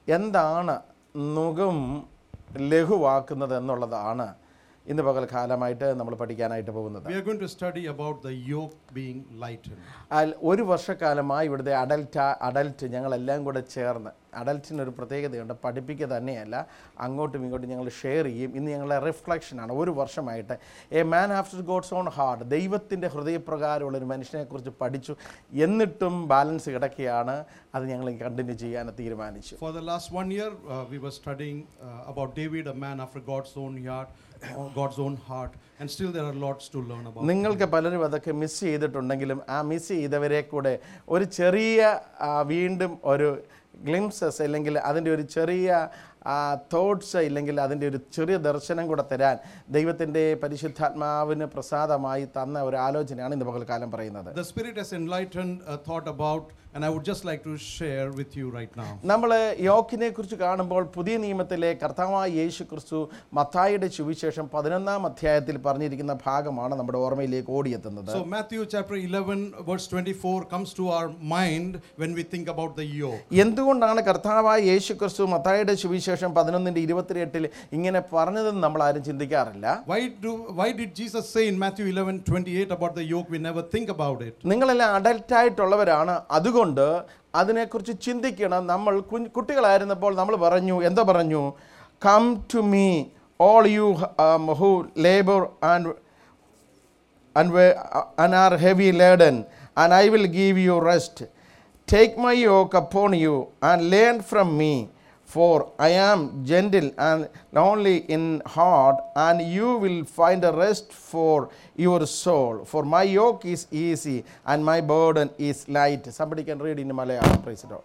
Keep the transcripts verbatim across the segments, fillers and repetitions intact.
എന്താണ് നുകം ലഘുവാക്കുന്നത് എന്നുള്ളതാണ് ഇന്ന് പകൽക്കാലമായിട്ട് നമ്മൾ പഠിക്കാനായിട്ട് പോകുന്നത്. We are going to study about the yoke being lightened. ഒരു വർഷക്കാലമായി ഇവിടുത്തെ അഡൽട്ട് അഡൽട്ട് ഞങ്ങളെല്ലാം കൂടെ ചേർന്ന്, അഡൽറ്റിനൊരു പ്രത്യേകതയുണ്ട്, പഠിപ്പിക്കുക തന്നെയല്ല, അങ്ങോട്ടും ഇങ്ങോട്ടും ഞങ്ങൾ ഷെയർ ചെയ്യും. ഇന്ന് ഞങ്ങളുടെ റിഫ്ലക്ഷനാണ്. ഒരു വർഷമായിട്ട് a man after God's own heart, ദൈവത്തിൻ്റെ ഹൃദയപ്രകാരമുള്ളൊരു മനുഷ്യനെക്കുറിച്ച് പഠിച്ചു. എന്നിട്ടും ബാലൻസ് കിടക്കുകയാണ്. അത് ഞങ്ങൾ കണ്ടിന്യൂ ചെയ്യാൻ തീരുമാനിച്ചു. For the last one year uh, we were studying uh, about David, a man after God's own heart, God's own heart, and still there are lots to learn about. നിങ്ങൾക്ക് പലരും അതൊക്കെ miss ചെയ്തിട്ടുണ്ടെങ്കിലും ആ miss ചെയ്തവരെ കൂടെ ഒരു ചെറിയ വീണ്ടും ഒരു ഗ്ലിംസസ് അല്ലെങ്കിൽ അതിൻ്റെ ഒരു ചെറിയ തോട്ട്സ് ഇല്ലെങ്കിൽ അതിൻ്റെ ഒരു ചെറിയ ദർശനം കൂടെ തരാൻ ദൈവത്തിൻ്റെ പരിശുദ്ധാത്മാവിന് പ്രസാദമായി തന്ന ഒരു ആലോചനയാണ് ഇന്ന് പകൽക്കാലം പറയുന്നത്. The Spirit has enlightened a thought about, and I would just like to share with you right now. നമ്മൾ യോക്കിനെ കുറിച്ച് കാണുമ്പോൾ പുതിയ നിയമത്തിലെ കർത്താവായ യേശു ക്രിസ്തു മത്തായിയുടെ സുവിശേഷം പതിനൊന്നാം അധ്യായത്തിൽ പറഞ്ഞിരിക്കുന്ന ഭാഗമാണ് നമ്മുടെ ഓർമ്മയിലേക്ക് ഓടിയെത്തുന്നത്. So Matthew chapter eleven verse twenty-four comes to our mind when we think about the yoke. എന്തുകൊണ്ടാണ് കർത്താവായ യേശു ക്രിസ്തു മത്തായിയുടെ സുവിശേഷം പതിനൊന്നിന്റെ ഇരുപത്തിയെട്ടിൽ ഇങ്ങനെ പറഞ്ഞതെന്ന് നമ്മൾ ആരും ചിന്തിക്കാറില്ല. Why do why did Jesus say in Matthew eleven twenty-eight about the yoke? We never think about it. നിങ്ങളെല്ലാം അഡൽട്ട് ആയിട്ടുള്ളവരാണ്, അതുകൊണ്ട് അതിനെക്കുറിച്ച് ചിന്തിക്കണം. നമ്മൾ കുട്ടികളായിരുന്നപ്പോൾ നമ്മൾ പറഞ്ഞു, എന്താ പറഞ്ഞു? Come to me all you who labour and and are heavy laden, and I will give you rest. Take my yoke upon you and learn from me, for I am gentle and lonely in heart, and you will find a rest for your soul. For my yoke is easy and my burden is light. Somebody can read in Malayalam. Praise the Lord.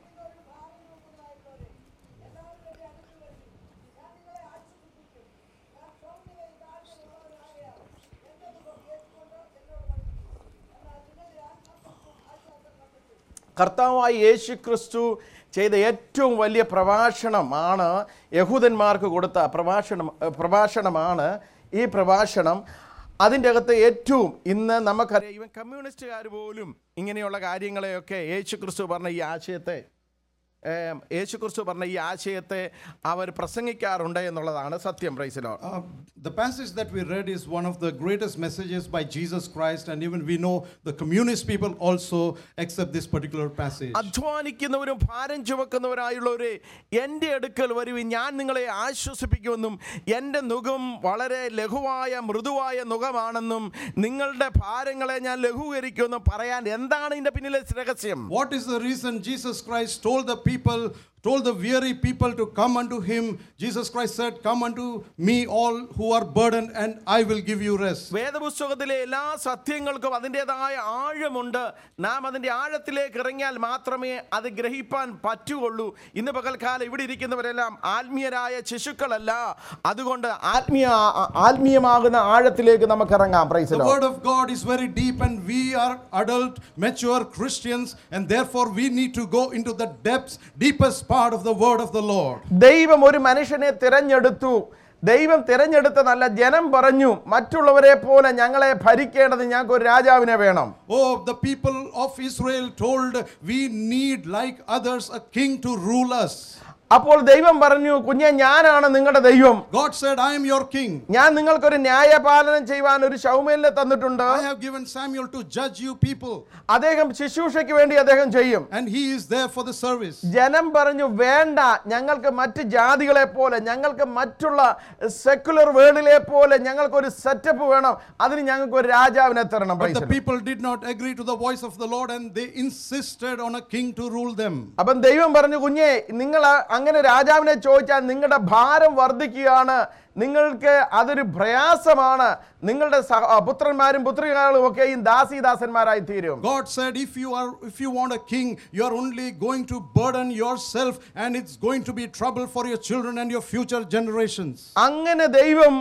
കർത്താവായ യേശു ക്രിസ്തു ചെയ്ത ഏറ്റവും വലിയ പ്രഭാഷണമാണ് യഹൂദന്മാർക്ക് കൊടുത്ത പ്രഭാഷണം പ്രഭാഷണമാണ് ഈ പ്രഭാഷണം. അതിൻ്റെ അകത്ത് ഏറ്റവും ഇന്ന് നമുക്കറിയാം, ഇവൻ കമ്മ്യൂണിസ്റ്റുകാർ പോലും ഇങ്ങനെയുള്ള കാര്യങ്ങളെയൊക്കെ യേശു ക്രിസ്തു പറഞ്ഞ ഈ ആശയത്തെ യേശു ക്രിസ്തു പറഞ്ഞ ഈ ആശയത്തെ അവർ പ്രസംഗിക്കാറുണ്ട് എന്നുള്ളതാണ് സത്യം. Praise the Lord. The passage that we read is one of the greatest messages by Jesus Christ, and even we know the communist people also accept this particular passage. അധ്വാനിക്കുന്നവരും ഭാരം ചുമക്കുന്നവരായുള്ളവരെ എൻ്റെ അടുക്കൽ വരുവിൻ, ഞാൻ നിങ്ങളെ ആശ്വസിപ്പിക്കുമെന്നും എൻ്റെ നുകം വളരെ ലഘുവായ മൃദുവായ നുകമാണെന്നും നിങ്ങളുടെ ഭാരങ്ങളെ ഞാൻ ലഘൂകരിക്കുമെന്നും പറയാൻ എന്താണ് ഇതിൻ്റെ പിന്നിലെ രഹസ്യം? What is the reason Jesus Christ told the people, told the weary people to come unto him? Jesus Christ said, come unto me all who are burdened and I will give you rest. വേദപുസ്തകത്തിലെ എല്ലാ സത്യങ്ങൾക്കും അതിൻ്റെതായ ആഴമുണ്ട്. നാം അതിൻ്റെ ആഴത്തിലേക്ക് ഇറങ്ങിയാൽ മാത്രമേ അത് ഗ്രഹിപ്പാൻ പറ്റുകയുള്ളൂ. ഇന്ന് പകൽക്കാലം ഇവിടെ ഇരിക്കുന്നവരെല്ലാം ആത്മീയരായ ശിശുക്കളല്ല, അതുകൊണ്ട് ആത്മീയ ആത്മീയമാകുന്ന ആഴത്തിലേക്ക് നമുക്ക് ഇറങ്ങാം. Praise the Lord. The word of God is very deep and we are adult mature Christians, and therefore we need to go into the depths, deepest part of the word of the Lord. ദൈവം ഒരു മനുഷ്യനെ തിരഞ്ഞെടുത്തു. ദൈവം തിരഞ്ഞെടുത്തതല്ല, ജനം പറഞ്ഞു മറ്റുള്ളവരെ പോലെ ഞങ്ങളെ ഭരിക്കേണ്ടത് ഞങ്ങൾക്ക് ഒരു രാജാവിനെ വേണം. Oh, the people of Israel told, we need like others a king to rule us. അപ്പോൾ ദൈവം പറഞ്ഞു, കുഞ്ഞെ ഞാനാണ് നിങ്ങളുടെ ദൈവം. God said, I am your king. ഞാൻ നിങ്ങൾക്കൊരു ന്യായപാലനം ചെയ്യുവാൻ ഒരു ശൗമേലിനെ തന്നിട്ടുണ്ട്. I have given Samuel to judge you people. അദ്ദേഹം ശുശ്രൂഷയ്ക്ക് വേണ്ടി അദ്ദേഹം ചെയ്യും. And he is there for the service. ജനം പറഞ്ഞു, വേണ്ട, ഞങ്ങൾക്ക് മറ്റ് ജാതികളെ പോലെ, ഞങ്ങൾക്ക് മറ്റുള്ള സെക്കുലർ വേൾഡിലെ പോലെ ഞങ്ങൾക്കൊരു സെറ്റപ്പ് വേണം, അതിന് ഞങ്ങൾക്ക് ഒരു രാജാവിനെ തരണം. But the people did not agree to the voice of the Lord, and they insisted on a king to rule them. അപ്പം ദൈവം പറഞ്ഞു, കുഞ്ഞെ നിങ്ങൾ അങ്ങനെ രാജാവിനെ ചോദിച്ചാൽ നിങ്ങളുടെ ഭാരം വർദ്ധിക്കുകയാണ്, നിങ്ങൾക്ക് അതൊരു പ്രയാസമാണ്, നിങ്ങളുടെ പുത്രന്മാരും പുത്രികളും ഒക്കെയും ദാസീദാസന്മാരായി തീരും. God said, if you are if you want a king, you are only going to burden yourself, and it's going to be trouble for your children and your future generations. അങ്ങനെ ദൈവം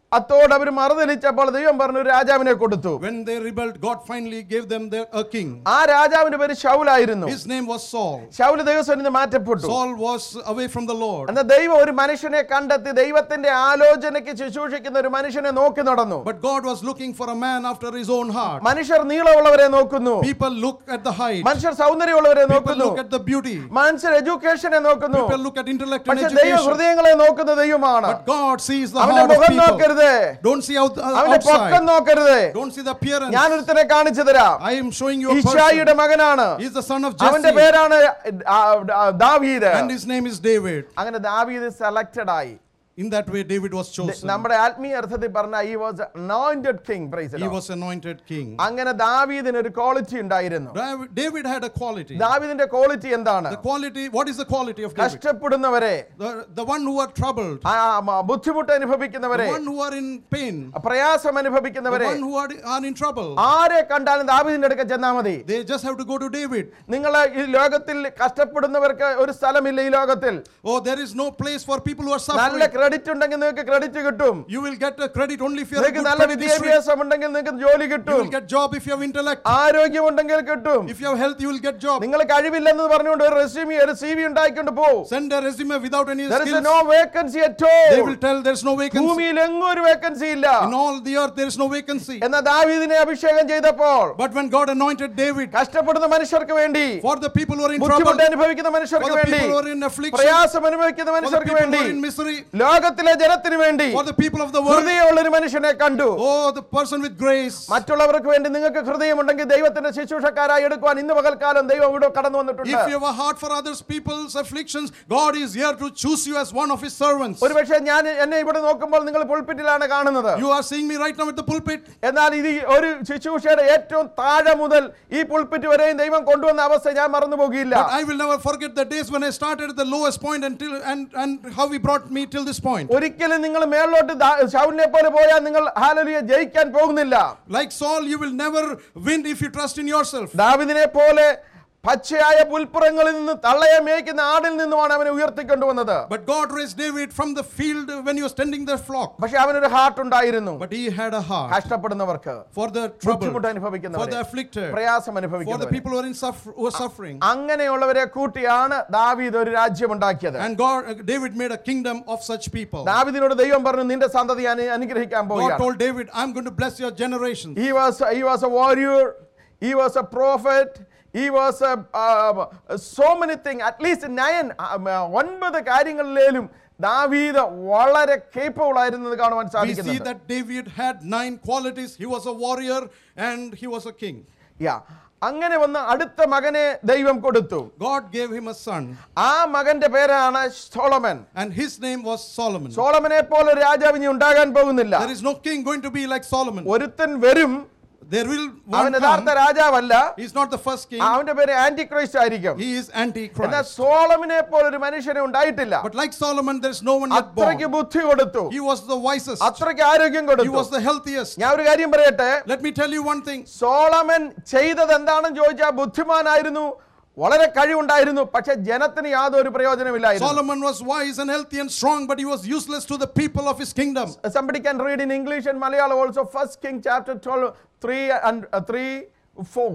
അത്തോട് അവർ മറുതലിച്ചപ്പോൾ ദൈവം പറഞ്ഞു ഒരു രാജാവിനെ കൊടുത്തു. When they rebelled, God finally gave them their, a king. ആ രാജാവിന്റെ പേര് ശൗലായിരുന്നു. His name was Saul. Saul ദൈവസന്നിധിയിൽ നിന്ന് മാറ്റപ്പെട്ടു. Saul was away from the Lord. എന്നാൽ ദൈവം ഒരു മനുഷ്യനെ കണ്ടെത്തി ദൈവത്തിന്റെ ആലോചനയ്ക്ക് ശുശ്രൂഷിക്കുന്ന ഒരു മനുഷ്യനെ നോക്കി നടന്നു. But God was looking for a man after his own heart. മനുഷ്യർ നീളമുള്ളവരെ നോക്കുന്നു. People look at the height. മനുഷ്യർ സൗന്ദര്യമുള്ളവരെ People നോക്കുന്നു. look at the beauty. മനുഷ്യർ എഡ്യൂക്കേഷനെ നോക്കുന്നു. People look at intellect and പക്ഷേ ദൈവം education. ഹൃദയങ്ങളെ നോക്കുന്ന ദൈവമാണ്. But God sees the അവന്റെ heart of മുഖം people. നോക്കരുത്. Don't see out, uh, അവന്റെ പൊക്കം outside. നോക്കരുത്. Don't see the appearance. ഞാൻ ഒരുത്തനെ കാണിച്ചു തരാം. I am showing you a person. ഇശായിയുടെ മകനാണ്. He is the son of അവന്റെ Jesse. പേരാണ് ആ, ആ, ദാവീദ്. And his name is David. അങ്ങനെ ദാവീദ് സെലക്ടഡ് ആയി. In that way, David was chosen. നമ്മുടെ ആത്മീയ അർത്ഥത്തിൽ പറഞ്ഞ he was anointed king. Praise the He Lord. was anointed king. അങ്ങനെ ദാവീദിന് ഒരു ക്വാളിറ്റി ഉണ്ടായിരുന്നു. David- David had a quality. ദാവീദിന്റെ ക്വാളിറ്റി എന്താണ്? The quality, what is the quality of David? കഷ്ടപ്പെടുന്നവരെ, The, the one who are troubled. ആ, മ- ബുദ്ധിമുട്ട് The അനുഭവിക്കുന്നവരെ, one who are in pain. പ്രയാസം The അനുഭവിക്കുന്നവരെ, one who are, are in trouble. ആരെ കണ്ടാലും ദാവീദിന്റെ അടുക്ക ചെന്നാ മതി. They just have to go to David. നിങ്ങൾ ഈ ലോകത്തിൽ കഷ്ടപ്പെടുന്നവർക്ക് ഒരു സ്ഥലമില്ല. ഈ ലോകത്തിൽ Oh, there is no place for people who are നല്ല suffering. ക്രെഡിറ്റ് ഉണ്ടെങ്കിൽ നിങ്ങൾക്ക് ക്രെഡിറ്റ് കിട്ടും. You will get a credit only if you are a നിങ്ങൾക്ക് good നല്ല credit history. വിദ്യാഭ്യാസം ഉണ്ടെങ്കിൽ നിങ്ങൾക്ക് ജോലി You കിട്ടും. will get job if you have intellect. ആരോഗ്യം ഉണ്ടെങ്കിൽ കിട്ടും. If you have health, you will get job. നിങ്ങൾ കഴിവില്ലെന്ന് പറഞ്ഞുകൊണ്ട് ഒരു റെസ്യൂമി ഒരു സി വി ഉണ്ടാക്കിക്കൊണ്ട് പോകും. Send a resume without any There is skills. no vacancy at They all. will tell there is no vacancy. ഭൂമിയിൽ എങ്ങും ഒരു വേക്കൻസി ഇല്ല. In all the earth, there is no vacancy. എന്നാൽ ദാവീദിനെ അഭിഷേകം ചെയ്തപ്പോൾ But when God anointed David, കഷ്ടപ്പെടുന്ന മനുഷ്യർക്ക് വേണ്ടി, for the people who are in trouble, ബുദ്ധിമുട്ട് അനുഭവിക്കുന്ന for മനുഷ്യർക്ക് the വേണ്ടി, people who are in affliction, പ്രയാസം അനുഭവിക്കുന്ന for the മനുഷ്യർക്ക് people who വേണ്ടി, are in misery, ലോകത്തിലെ ജനത്തിന് വേണ്ടി for the people of the world. ഹൃദയമുള്ള ഒരു മനുഷ്യനെ കണ്ടു. Oh, the person with grace. മറ്റുള്ളവർക്ക് വേണ്ടി നിങ്ങൾക്ക് ഹൃദയമുണ്ടെങ്കിൽ ദൈവത്തിന്റെ ശുശ്രൂഷക്കാരായി എടുക്കുവാൻ ഇന്ന് പകൽക്കാലം ദൈവം ഇവിടെ കടന്നു വന്നിട്ടുണ്ട്. If you have a heart for others people's afflictions, God is here to choose you as one of his servants. ഒരുപക്ഷെ ഞാൻ എന്നെ ഇവിടെ നോക്കുമ്പോൾ നിങ്ങൾ പുൾപിറ്റിലാണ് കാണുന്നത്. You are seeing me right now at the pulpit. എന്നാൽ ഇത് ഈ ഒരു ശുശ്രൂഷയുടെ ഏറ്റവും താഴെ മുതൽ ഈ പുൾപിറ്റ് വരെയും ദൈവം കൊണ്ടുവന്ന അവസ്ഥ ഞാൻ മറന്നു പോകില്ല. But I will never forget the days when I started at the lowest point until and and how he brought me till this point. ഒരിക്കലും നിങ്ങൾ മേലോട്ട് ശൗലിനെ പോലെ പോയാൽ നിങ്ങൾ ഹല്ലേലൂയ ജയിക്കാൻ പോകുന്നില്ല. Like Saul, you will never win if you trust in yourself. ദാവീദിനെ പോലെ പച്ചയായ പുൽപ്പുറങ്ങളിൽ നിന്ന് തള്ളയെ മേയ്ക്കുന്ന ആടിൽ നിന്നുമാണ് അവനെ ഉയർത്തിക്കൊണ്ടുവന്നത്. But God raised David from the field when he was tending the flock. പക്ഷെ അവനൊരു ഹാർട്ട് ഉണ്ടായിരുന്നു. But he had a heart കഷ്ടപ്പെടുന്നവർക്ക്, for the trouble, ബുദ്ധിമുട്ട് for അനുഭവിക്കുന്നവരെ, the afflicted, പ്രയാസം for the അനുഭവിക്കുന്നവരെ, people who are in suffer, who are suffering. അങ്ങനെയുള്ളവരെ കൂട്ടിയാണ് ദാവീദ് ഒരു രാജ്യം ഉണ്ടാക്കിയത്. And God, uh, David made a kingdom of such people. ദാവീദിനോട് ദൈവം പറഞ്ഞു നിന്റെ സന്തതി ഞാൻ അനുഗ്രഹിക്കാൻ God പോവുകയാണ്. told David, I'm going to bless your generations. He was he was a warrior, he was a prophet, he was a, uh, so many things, at least nine ഒൻപത് കാര്യങ്ങളിലും ദാവീദ് വളരെ കേപ്പബിൾ ആയിരുന്നത് കാണുവാൻ We see സാധിക്കുന്നുണ്ട്. that David had nine qualities. He was a warrior and he was a king. Yeah. അങ്ങനെ വന്ന് അടുത്ത മകനെ ദൈവം കൊടുത്തു. God gave him a son. ആ മകന്റെ പേരാണ് Solomon. And his name was Solomon. സോളമനെ പോലെ ഒരു രാജാവ് ഇനി ഉണ്ടാകാൻ പോകുന്നില്ല. There is no king going to be like Solomon. ഒരുത്തൻ വരും, There will അവൻ one യഥാർത്ഥ come. രാജാവല്ല, He is not the first king. അവന്റെ പേര് ആന്റി ക്രൈസ്റ്റ് ആയിരിക്കും. He is എന്നാൽ Antichrist. സോളമനെ പോലെ ഒരു മനുഷ്യനെ ഉണ്ടായിട്ടില്ല. But like Solomon, there is no one yet born. അത്രയ്ക്ക് ബുദ്ധി കൊടുത്തു, He was the wisest. അത്രയ്ക്ക് ആരോഗ്യം He കൊടുത്തു. was the healthiest. ഞാൻ ഒരു കാര്യം പറയട്ടെ, Let me tell you one thing. Solomon ചെയ്തത് എന്താണെന്ന് ചോദിച്ചാൽ ബുദ്ധിമാനായിരുന്നു, വളരെ കഴിവുണ്ടായിരുന്നു, പക്ഷെ ജനത്തിന് യാതൊരു പ്രയോജനമില്ലായിരുന്നു. Solomon was wise and healthy and strong, but he was useless to the people of his kingdom. Somebody can read in English and Malayalam also. First King chapter twelve, three and uh, three, four.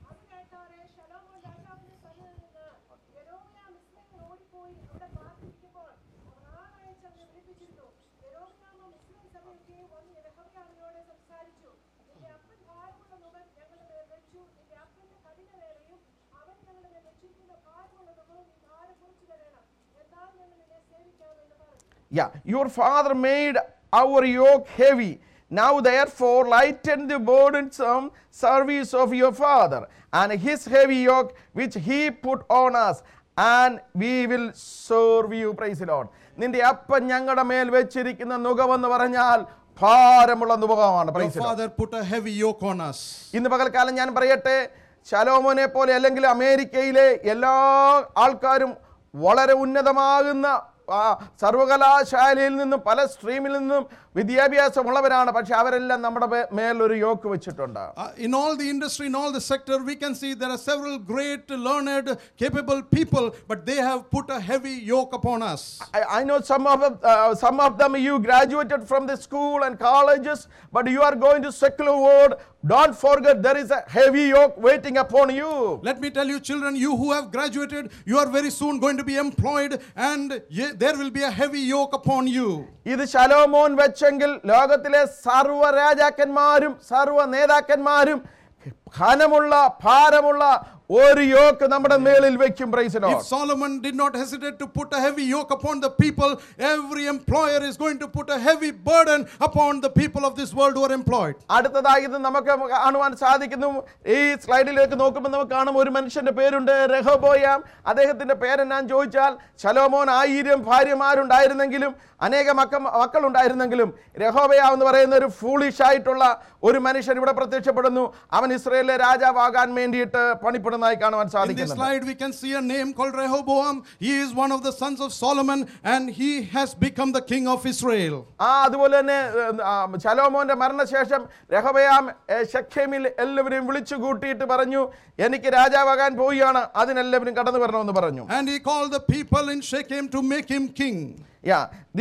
Yeah, your father made our yoke heavy. Now therefore lighten the burdensome service of your father and his heavy yoke which he put on us, and we will serve you. Praise the Lord. നിന്റെ അപ്പൻ ഞങ്ങളുടെ മേൽ വെച്ചിരിക്കുന്ന നുകമെന്ന് പറഞ്ഞാൽ ഭാരമുള്ള നുകമാണ്. Your Praise the Lord. father put a heavy yoke on us. ഇന്ന് പകൽക്കാലം ഞാൻ പറയട്ടെ, ശലോമോനെ പോലെ അല്ലെങ്കിൽ അമേരിക്കയിലെ എല്ലാ ആൾക്കാരും വളരെ ഉന്നതമാകുന്ന സർവകലാശാലയിൽ നിന്നും പല സ്ട്രീമിൽ നിന്നും വിദ്യാഭ്യാസമുള്ളവരാണ്, പക്ഷെ അവരെല്ലാം നമ്മുടെ മേ- മേലൊരു യോക്ക് വെച്ചിട്ടുണ്ട്. Uh, in all the industry, in all the sector, we can see there are several great, learned, capable people, but they have put a heavy yoke upon us. I, I know some of them, uh, some of them you graduated from the school and colleges, but you are going to secular world. Don't forget there is a heavy yoke waiting upon you. Let me tell you, children, you who have graduated, you are very soon going to be employed, and ye- there will be a heavy yoke upon you. ഇത് ശലോമോൻ വെച്ചെങ്കിൽ ലോകത്തിലെ സർവ്വ രാജാക്കന്മാരും സർവ്വ നേതാക്കന്മാരും ഘനമുള്ള ഭാരമുള്ള ഒരു yoke നമ്മുടെ മേളിൽ വെക്കും. Praise the If Lord. Solomon did not hesitate to put a heavy yoke upon the people, every employer is going to put a heavy burden upon the people of this world who are employed. അടുത്തതായി ഇത് നമുക്ക് കാണുവാൻ സാധിക്കുന്നു. ഈ സ്ലൈഡിലേക്ക് നോക്കുമ്പോൾ നമുക്ക് കാണും ഒരു മനുഷ്യന്റെ പേരുണ്ട് രഹോബോയാം. അദ്ദേഹത്തിന്റെ പേരെന്നാന്ന് ചോദിച്ചാൽ ശലോമോൻ ആയിരം ഭാര്യമാരുണ്ടായിരുന്നെങ്കിലും അനേക മക്ക മക്കളുണ്ടായിരുന്നെങ്കിലും രഹോബയാം എന്ന് പറയുന്ന ഒരു ഫൂളിഷ് ആയിട്ടുള്ള ഒരു മനുഷ്യൻ ഇവിടെ പ്രത്യക്ഷപ്പെടുന്നു. അവൻ ഇസ്രായേലിലെ രാജാവാകാൻ വേണ്ടിയിട്ട് പണിപ്പെടുന്നതായി കാണുവാൻ In this സാധിക്കുന്നു. slide, we can see a name called Rehoboam. He is one of the sons of Solomon, and he has become the king of Israel. ആ അതുപോലെ തന്നെ ആ, ശലോമോന്റെ മരണശേഷം രഹോബയാം ഏ, ശെഖേമിൽ എല്ലാവരെയും വിളിച്ചു കൂട്ടിയിട്ട് പറഞ്ഞു, എനിക്ക് രാജാവാകാൻ പോവുകയാണ്, അതിനെല്ലാവരും കടന്നു വരണമെന്ന് പറഞ്ഞു. And he called the people in Shechem to make him king. യാ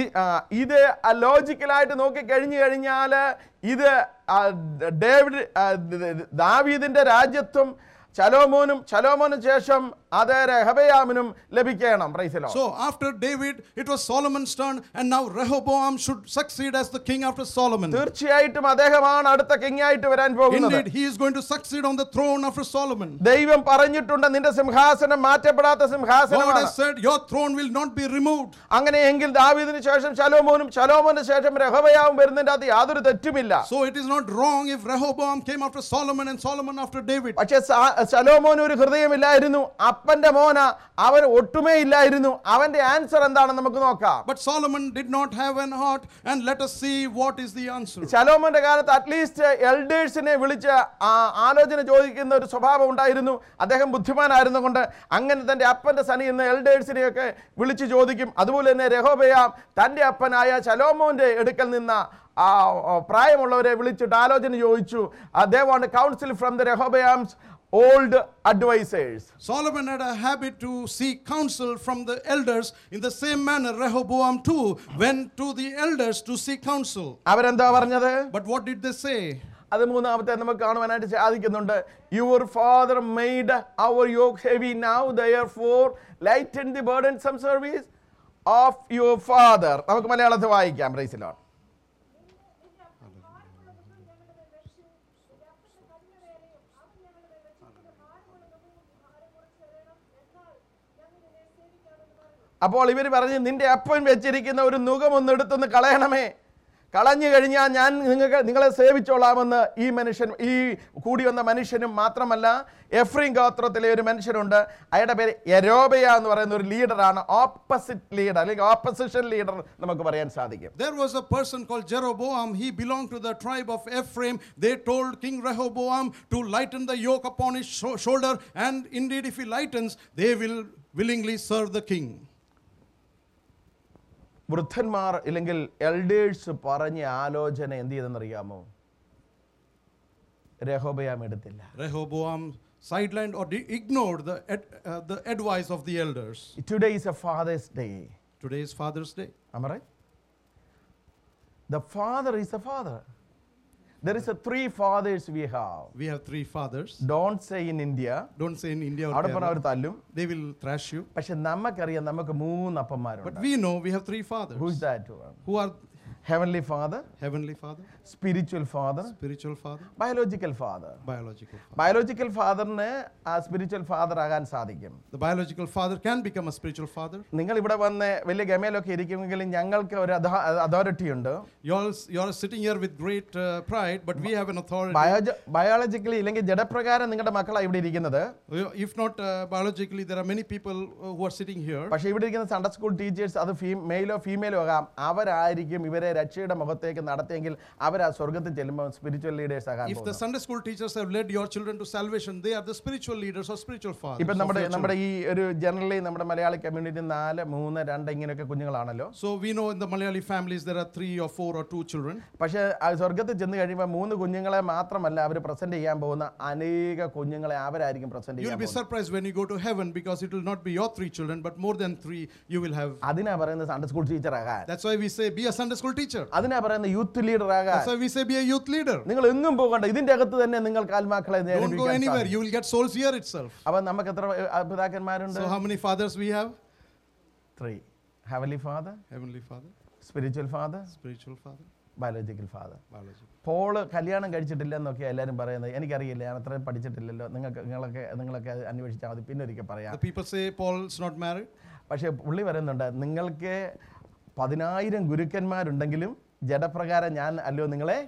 ഇത് ലോജിക്കലായിട്ട് നോക്കി കഴിഞ്ഞു കഴിഞ്ഞാൽ ഇത് ആ, ഡേവിഡ് ആ, ദാവീദിന്റെ രാജ്യത്വം ശലോമോനും ശലോമോന് ശേഷം അത് രഹബയാമിനും ലഭിക്കണം. Praise the Lord. So after David, it was Solomon's turn, and now Rehoboam should succeed as the king after Solomon. തീർച്ചയായിട്ടും അദ്ദേഹമാണ് അടുത്ത കിങ് ആയിട്ട് വരാൻ പോകുന്നത്. Indeed, he is going to succeed on the throne after Solomon. ദൈവം പറഞ്ഞിട്ടുണ്ട് നിന്റെ സിംഹാസനം മാറ്റപ്പെടാത്ത God സിംഹാസനമാണ്. has said, your throne will not be removed. അങ്ങനെയെങ്കിൽ ദാവീദിന് ശേഷം ശലോമോനും ശലോമോന് ശേഷം രഹബയാവും വരുന്നതിന്റെ അത് യാതൊരു തെറ്റുമില്ല. So it is not wrong if Rehoboam came after Solomon and Solomon after David. പക്ഷെ ശലോമോന് ഒരു ഹൃദയമില്ലായിരുന്നു, അപ്പന്റെ മോന അവൻ ഒട്ടുമേ ഇല്ലായിരുന്നു. അവന്റെ ആൻസർ എന്താണെന്ന് നമുക്ക് നോക്കാം. But Solomon did not have an heart, and let us see what is the answer. ശലോമോന്റെ കാലത്ത് അറ്റ്ലീസ്റ്റ് എൽഡേഴ്സിനെ വിളിച്ച് ആ, ആലോചന ചോദിക്കുന്ന ഒരു സ്വഭാവം ഉണ്ടായിരുന്നു. അദ്ദേഹം ബുദ്ധിമാനായിരുന്നു കൊണ്ട് അങ്ങനെ തന്റെ അപ്പന്റെ സനി എന്ന എൽഡേഴ്സിനെയൊക്കെ വിളിച്ച് ചോദിക്കും. അതുപോലെ തന്നെ രഹോബയാം തന്റെ അപ്പനായ ശലോമോന്റെ അടുക്കൽ നിന്ന ആ പ്രായമുള്ളവരെ വിളിച്ചിട്ട് ആലോചന ചോദിച്ചു. They want counsel from the Rehoboam's old advisors. Solomon had a habit to seek counsel from the elders. In the same manner, Rehoboam too went to the elders to seek counsel. അവരെന്താ പറഞ്ഞത്? But what did they say? അത് മൂന്നാമത്തെ നമുക്ക് കാണുവാനായിട്ട് സാധിക്കുന്നുണ്ട്. Your father made our yoke heavy, now therefore lighten the burdensome service of your father. നമുക്ക് മലയാളത്തിൽ വായിക്കാം. Praise the Lord. അപ്പോൾ ഇവർ പറഞ്ഞു നിന്റെ അപ്പൻ വെച്ചിരിക്കുന്ന ഒരു നുകം ഒന്ന് എടുത്തൊന്ന് കളയണമേ, കളഞ്ഞു കഴിഞ്ഞാൽ ഞാൻ നിങ്ങൾക്ക് നിങ്ങളെ സേവിച്ചോളാമെന്ന് ഈ മനുഷ്യൻ ഈ കൂടി വന്ന മനുഷ്യനും മാത്രമല്ല എഫ്രീം ഗോത്രത്തിലെ ഒരു മനുഷ്യനുണ്ട്. അയാളുടെ പേര് യരോബയ എന്ന് പറയുന്ന ഒരു ലീഡറാണ്. ഓപ്പോസിറ്റ് ലീഡർ അല്ലെങ്കിൽ ഓപ്പോസിഷൻ ലീഡർ നമുക്ക് പറയാൻ സാധിക്കും. There was a person called Jeroboam. He belonged to the tribe of Ephraim. They told King Rehoboam to lighten the yoke upon his sho- shoulder, and indeed if he lightens, they will willingly serve the king. വൃദ്ധന്മാർ ഇല്ലെങ്കിൽ elders പറഞ്ഞ ആലോചന എന്ത് ചെയ്തെന്നറിയാമോ? രഹോബയാം എടുത്തില്ല. Rehoboam sidelined or de- ignored the, ad- uh, the advice of the elders. Today is a Father's Day. Today is Father's Day. Am I right? The father is a father. There is a three fathers we have. We have three fathers. Don't say in India. Don't say in India or അവിടെ പറഞ്ഞ അവർ Kerala. തല്ലും. They will thrash you. പക്ഷെ നമുക്കറിയാം നമുക്ക് മൂന്ന് But അപ്പന്മാരുണ്ട്. we know we have three fathers. Who is that one? Who are Heavenly Father, Heavenly Father, spiritual father, spiritual father, biological father. biological father. Biological ഫാദറിന് ആ spiritual father ആകാൻ സാധിക്കും. The biological father can become a spiritual father. നിങ്ങൾ ഇവിടെ വന്ന് വലിയ ഗമയിലൊക്കെ ഇരിക്കുമെങ്കിലും ഞങ്ങൾക്ക് ഒരു അതോറിറ്റി ഉണ്ട്. You're, you're sitting here with great uh, pride, but we have an authority. Biologically ഇല്ലെങ്കിൽ ജഡപ്രകാരം നിങ്ങളുടെ മക്കളാണ് ഇവിടെ ഇരിക്കുന്നത്. If not uh, biologically, there are many people uh, who are sitting here. പക്ഷേ ഇവിടെ ഇരിക്കുന്ന സൺഡേ സ്കൂൾ ടീച്ചേഴ്സ് അത് മെയിലോ ഫീമെയിലോ ആകാം, അവരായിരിക്കും ഇവരെ രക്ഷയുടെ മുഖത്തേക്ക് നടത്തിയെങ്കിൽ അവർ ആ സ്വർഗ്ഗത്തിൽ ചെല്ലുമ്പോൾ സ്പിരിച്വൽ ലീഡേഴ്സ് ആകാൻ If the Sunday school teachers have led your children to salvation, they are the spiritual leaders or spiritual fathers. ഇപ്പം of നമ്മുടെ your നമ്മുടെ children. ഈ ഒരു ജനറലി നമ്മുടെ മലയാളി കമ്മ്യൂണിറ്റി നാല് മൂന്ന് രണ്ട് ഇങ്ങനെയൊക്കെ കുഞ്ഞുങ്ങളാണല്ലോ. So we know in the Malayali families there are three or four or two children. പക്ഷേ ആ സ്വർഗ്ഗത്തിൽ ചെന്ന് കഴിയുമ്പോൾ മൂന്ന് കുഞ്ഞുങ്ങളെ മാത്രമല്ല അവർ പ്രസന്റ് ചെയ്യാൻ പോകുന്ന അനേക കുഞ്ഞുങ്ങളെ അവരായിരിക്കും പ്രസന്റ് You ചെയ്യാൻ will be surprised when you go to heaven because it will not be your three children, but more than three you will have. അതിനാ പറയുന്നത് സൺഡേ സ്കൂൾ ടീച്ചർ ആകാൻ. That's why we say be a Sunday school teacher. അതിനാ പറയുന്നത് youth leader ആകാൻ. That's why we say be a youth leader. നിങ്ങൾ എങ്ങും പോകണ്ട, ഇതിന്റെ അകത്ത് തന്നെ നിങ്ങൾക്ക് ആത്മാക്കളെ Don't go നേടിപ്പിക്കാൻ anywhere. സാധിക്കും. You will get souls here itself. അപ്പൊ നമുക്ക് എത്ര ഏഹ്, പിതാക്കന്മാരുണ്ട്? So how many fathers we have? Three. Heavenly Father, Heavenly Father, spiritual father, spiritual father, biological father. biological. Paul കല്യാണം കഴിച്ചിട്ടില്ല എന്നൊക്കെ എല്ലാവരും പറയുന്നത്. എനിക്കറിയില്ല, ഞാൻ അത്രയും പഠിച്ചിട്ടില്ലല്ലോ. നിങ്ങൾക്ക് നിങ്ങളൊക്കെ നിങ്ങളൊക്കെ അത് അന്വേഷിച്ചാൽ മതി, പിന്നെ ഒരിക്കൽ പറയാം. The people say Paul's not married. പക്ഷേ പുള്ളി പറയുന്നുണ്ട്, നിങ്ങൾക്ക് പതിനായിരം ഗുരുക്കന്മാരുണ്ടെങ്കിലും ജഡപ്രകാരം ഞാൻ അല്ലോ നിങ്ങളെ.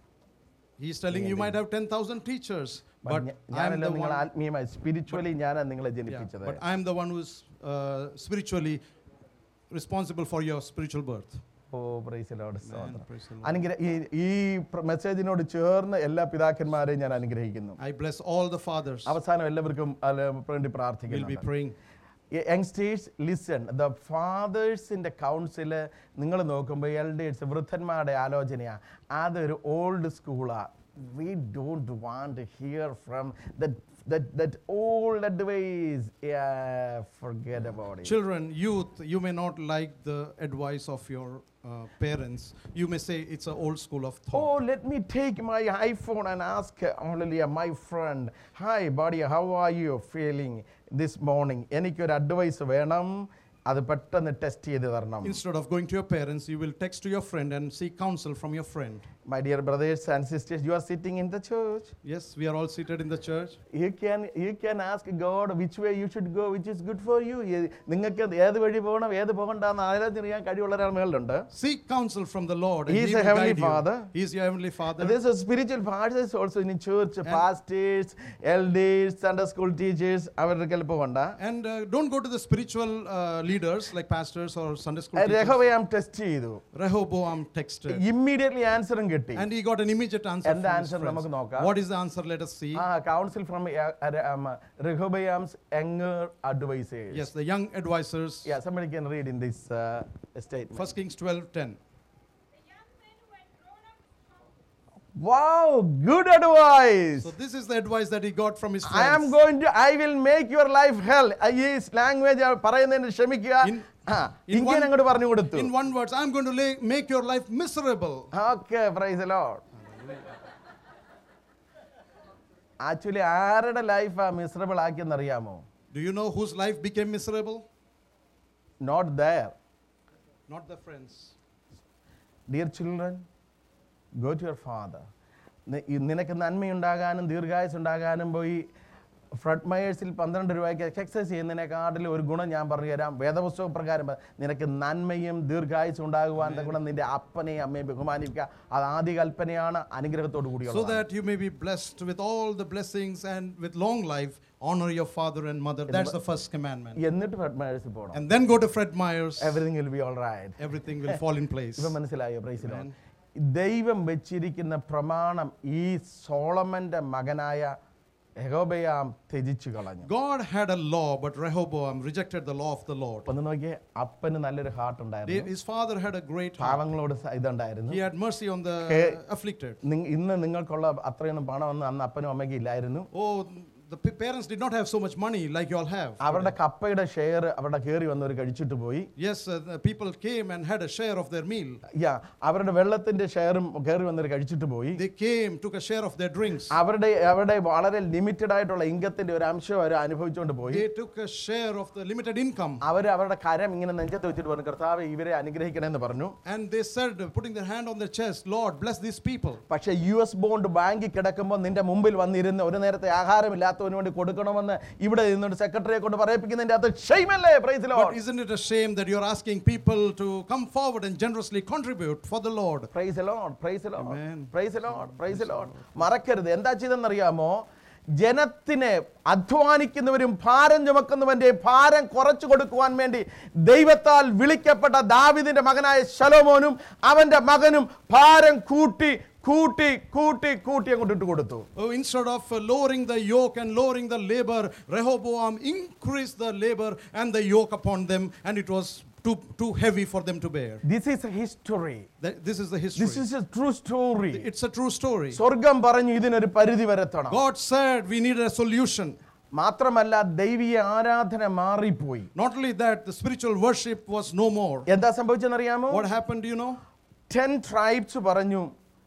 He's telling you might have ten thousand teachers, but I am ഞാനല്ലോ the നിങ്ങൾ one. ആത്മീയമായി സ്പിരിച്വലി ഞാനാണ് നിങ്ങളെ Yeah, ജനിപ്പിച്ചത്. but I am the one who is uh, spiritually responsible for your spiritual birth. ഓ praise the Lord. Amen. Praise the Lord. അനുഗ്രഹ ഈ ഈ മെസ്സേജിനോട് ചേർന്ന് എല്ലാ പിതാക്കന്മാരെയും ഞാൻ അനുഗ്രഹിക്കുന്നു. I bless all the fathers. അവസാനം എല്ലാവർക്കും അല്ല, വേണ്ടി We'll be പ്രാർത്ഥിക്കുന്നു. praying. യങ്സ്റ്റേഴ്സ് ലിസൺ, ദ ഫാദേഴ്സിൻ്റെ കൗൺസില് നിങ്ങൾ നോക്കുമ്പോൾ എൽഡേഴ്സ് വൃദ്ധന്മാരുടെ ആലോചനയാണ്. അതൊരു ഓൾഡ് സ്കൂളാണ്. We don't want to hear from that that that old advice. Yeah, forget about it. Children, youth, you may not like the advice of your uh, parents. You may say it's an old school of thought. Oh, let me take my iPhone and ask Hallelujah, my friend, hi buddy, how are you feeling this morning? എനിക്കൊരു advice വേണം, അത് പെട്ടെന്ന് test ചെയ്ത് തരണം. Instead of going to your parents, you will text to your friend and seek counsel from your friend. My dear brothers and sisters, you are sitting in the church. Yes, we are all seated in the church. You can you can ask God which way you should go, which is good for you. നിങ്ങൾക്ക് ഏത് വഴി പോകണം, ഏത് പോകണ്ടെന്ന് ആലോചന ചെയ്യാൻ കഴിവുള്ള ഒരാൾ മേലുണ്ട്. Seek counsel from the Lord. And He is he a will heavenly guide Father. You. He is your heavenly Father. There's a spiritual fathers also in church, pastors, elders, Sunday school teachers. അവരുടെ കയ്യിൽ പോകണ്ട. And uh, don't go to the spiritual uh, leaders like pastors or Sunday school teachers. Rehoboam test ചെയ്തു. Rehoboam texted. Immediately ആൻസറും കിട്ടി. And he got an immediate answer എന്താ from his answer friends. നമുക്ക് നോക്കാം. What is the answer? Let us see. ആ council from Rehoboam's younger advisors. Yes, the young advisors. Yeah, somebody can read in this uh, statement. First Kings twelve ten. Wow, good advice. So this is the advice that he got from his friends. I am going to, I will make your life hell. ഈ language പറയുന്നതിന് ക്ഷമിക്കുക. In- ആ, in ഇങ്ങനെ one- അങ്ങോട്ട് പറഞ്ഞു കൊടുത്തു. In one word, I am going to lay, make your life miserable. Okay, praise the Lord. Actually ആരുടെ ലൈഫാ മിസറബിൾ ആക്കിയെന്ന് അറിയാമോ? Do you know whose life became miserable? Not there. Not the friends. Dear children, go to your father. നി- ഈ നിനക്ക് നന്മയുണ്ടാകാനും ദീർഘായുസ് ഉണ്ടാകാനും പോയി Fred മയേഴ്സിൽ പന്ത്രണ്ട് രൂപയ്ക്ക് എക്സസൈസ് ചെയ്യുന്നതിനെക്കാട്ടിലും ഒരു ഗുണം ഞാൻ പറഞ്ഞു തരാം. വേദപുസ്തക പ്രകാരം നിനക്ക് നന്മയും ദീർഘായുസ് ഉണ്ടാകുവാൻ ഗുണം നിന്റെ അപ്പനെയും അമ്മയും ബഹുമാനിക്കുക. അത് ആദ്യ കൽപ്പനയാണ്, അനുഗ്രഹത്തോടു So കൂടിയുള്ളത്. that you may be blessed with all the blessings and with long life, honor your father and mother. That's the first commandment. എന്നിട്ട് ഫ്രഡ് മയേഴ്സിൽ പോകണം. And then go to Fred Myers. Everything will be all right. Everything will fall in place. ഇപ്പം മനസ്സിലായോ? Praise the Amen. Lord. ദൈവം വെച്ചിരിക്കുന്ന പ്രമാണം ഈ സോളമന്റെ മകനായ യഹോബയാം ത്യജിച്ചു കളഞ്ഞു. God had a law, but Rehoboam rejected the law of the Lord. ഒന്ന് നോക്കിയേ, അപ്പന് നല്ലൊരു ഹാർട്ട് ഉണ്ടായിരുന്നു. His father had a great heart. പാവങ്ങളോട് സ- ഇതുണ്ടായിരുന്നു. He had mercy on the Hey. afflicted. നിങ്ങ- ഇന്ന് നിങ്ങൾക്കുള്ള അത്രയൊന്നും പണമൊന്നും അന്ന് അപ്പനും അമ്മയ്ക്കും ഇല്ലായിരുന്നു. Oh, the p- parents did not have so much money like you all have. അവരുടെ കപ്പയുടെ ഷെയർ അവരുടെ കയറി വന്നവർ കഴിച്ചിട്ട് പോയി. Yes, uh, the people came and had a share of their meal. യാ, അവരുടെ വെള്ളത്തിന്റെ ഷെയറും കയറി വന്നവർ കഴിച്ചിട്ട് പോയി. They came, took a share of their drinks. അവരുടെ അവരുടെ വളരെ ലിമിറ്റഡ് ആയിട്ടുള്ള ഇൻകത്തിന്റെ ഒരു അംശം അവർ അനുഭവിച്ചുകൊണ്ട് പോയി. They took a share of the limited income. അവർ അവരുടെ കരം ഇങ്ങനെ നെഞ്ചത്ത് വെച്ചിട്ട് പറഞ്ഞു, കർത്താവേ ഇവരെ അനുഗ്രഹിക്കണമെന്ന് പറഞ്ഞു. And they said, putting their hand on their chest, Lord, bless these people. പക്ഷേ യു എസ് ബോണ്ട് ബാങ്കിൽ കിടക്കുമ്പോൾ നിന്റെ മുമ്പിൽ വന്നിരുന്ന് ഒരു നേരത്തെ ആഹാരമില്ലാത്തവന് വേണ്ടി കൊടുക്കണമെന്ന് ഇവിടെ നിന്നൊരു സെക്രട്ടറിയെ കൊണ്ട് പറയിപ്പിക്കുന്നതിന്റെ അകത്ത് ഷെയ്മല്ലേ? Praise the Lord. But isn't it a shame that you're asking people to come forward and generously contribute for the Lord? Praise the Lord, praise the Lord, Amen. Praise the Lord, praise the Lord. മറക്കരുത്. എന്താ ചെയ്തെന്നറിയാമോ? ജനത്തിന് അധ്വാനിക്കുന്നവരും ഭാരം ചുമക്കുന്നവന്റെ ഭാരം കുറച്ചു കൊടുക്കുവാൻ വേണ്ടി ദൈവത്താൽ വിളിക്കപ്പെട്ട ദാവീദിന്റെ മകനായ ശലോമോനും അവന്റെ മകനും ഭാരം കൂട്ടി കൂട്ടി കൂട്ടി കൂട്ടി അങ്ങോട്ട് ഇട്ട് കൊടുത്തു. Oh, instead of uh, lowering the yoke and lowering the labor, Rehoboam increased the labor and the yoke upon them, and it was too too heavy for them to bear. This is a history. Th- This is the history. This is a true story. It's a true story. സ്വർഗം പറഞ്ഞു ഇതിനൊരു പരിധി വരെത്തണം. God said we need a solution. മാത്രമല്ല ദൈവീയ ആരാധന മാറിപ്പോയി. Not only that, the spiritual worship was no more. എന്താ സംഭവിച്ചെന്നറിയാമോ? What happened, do you know? Ten tribes പറഞ്ഞു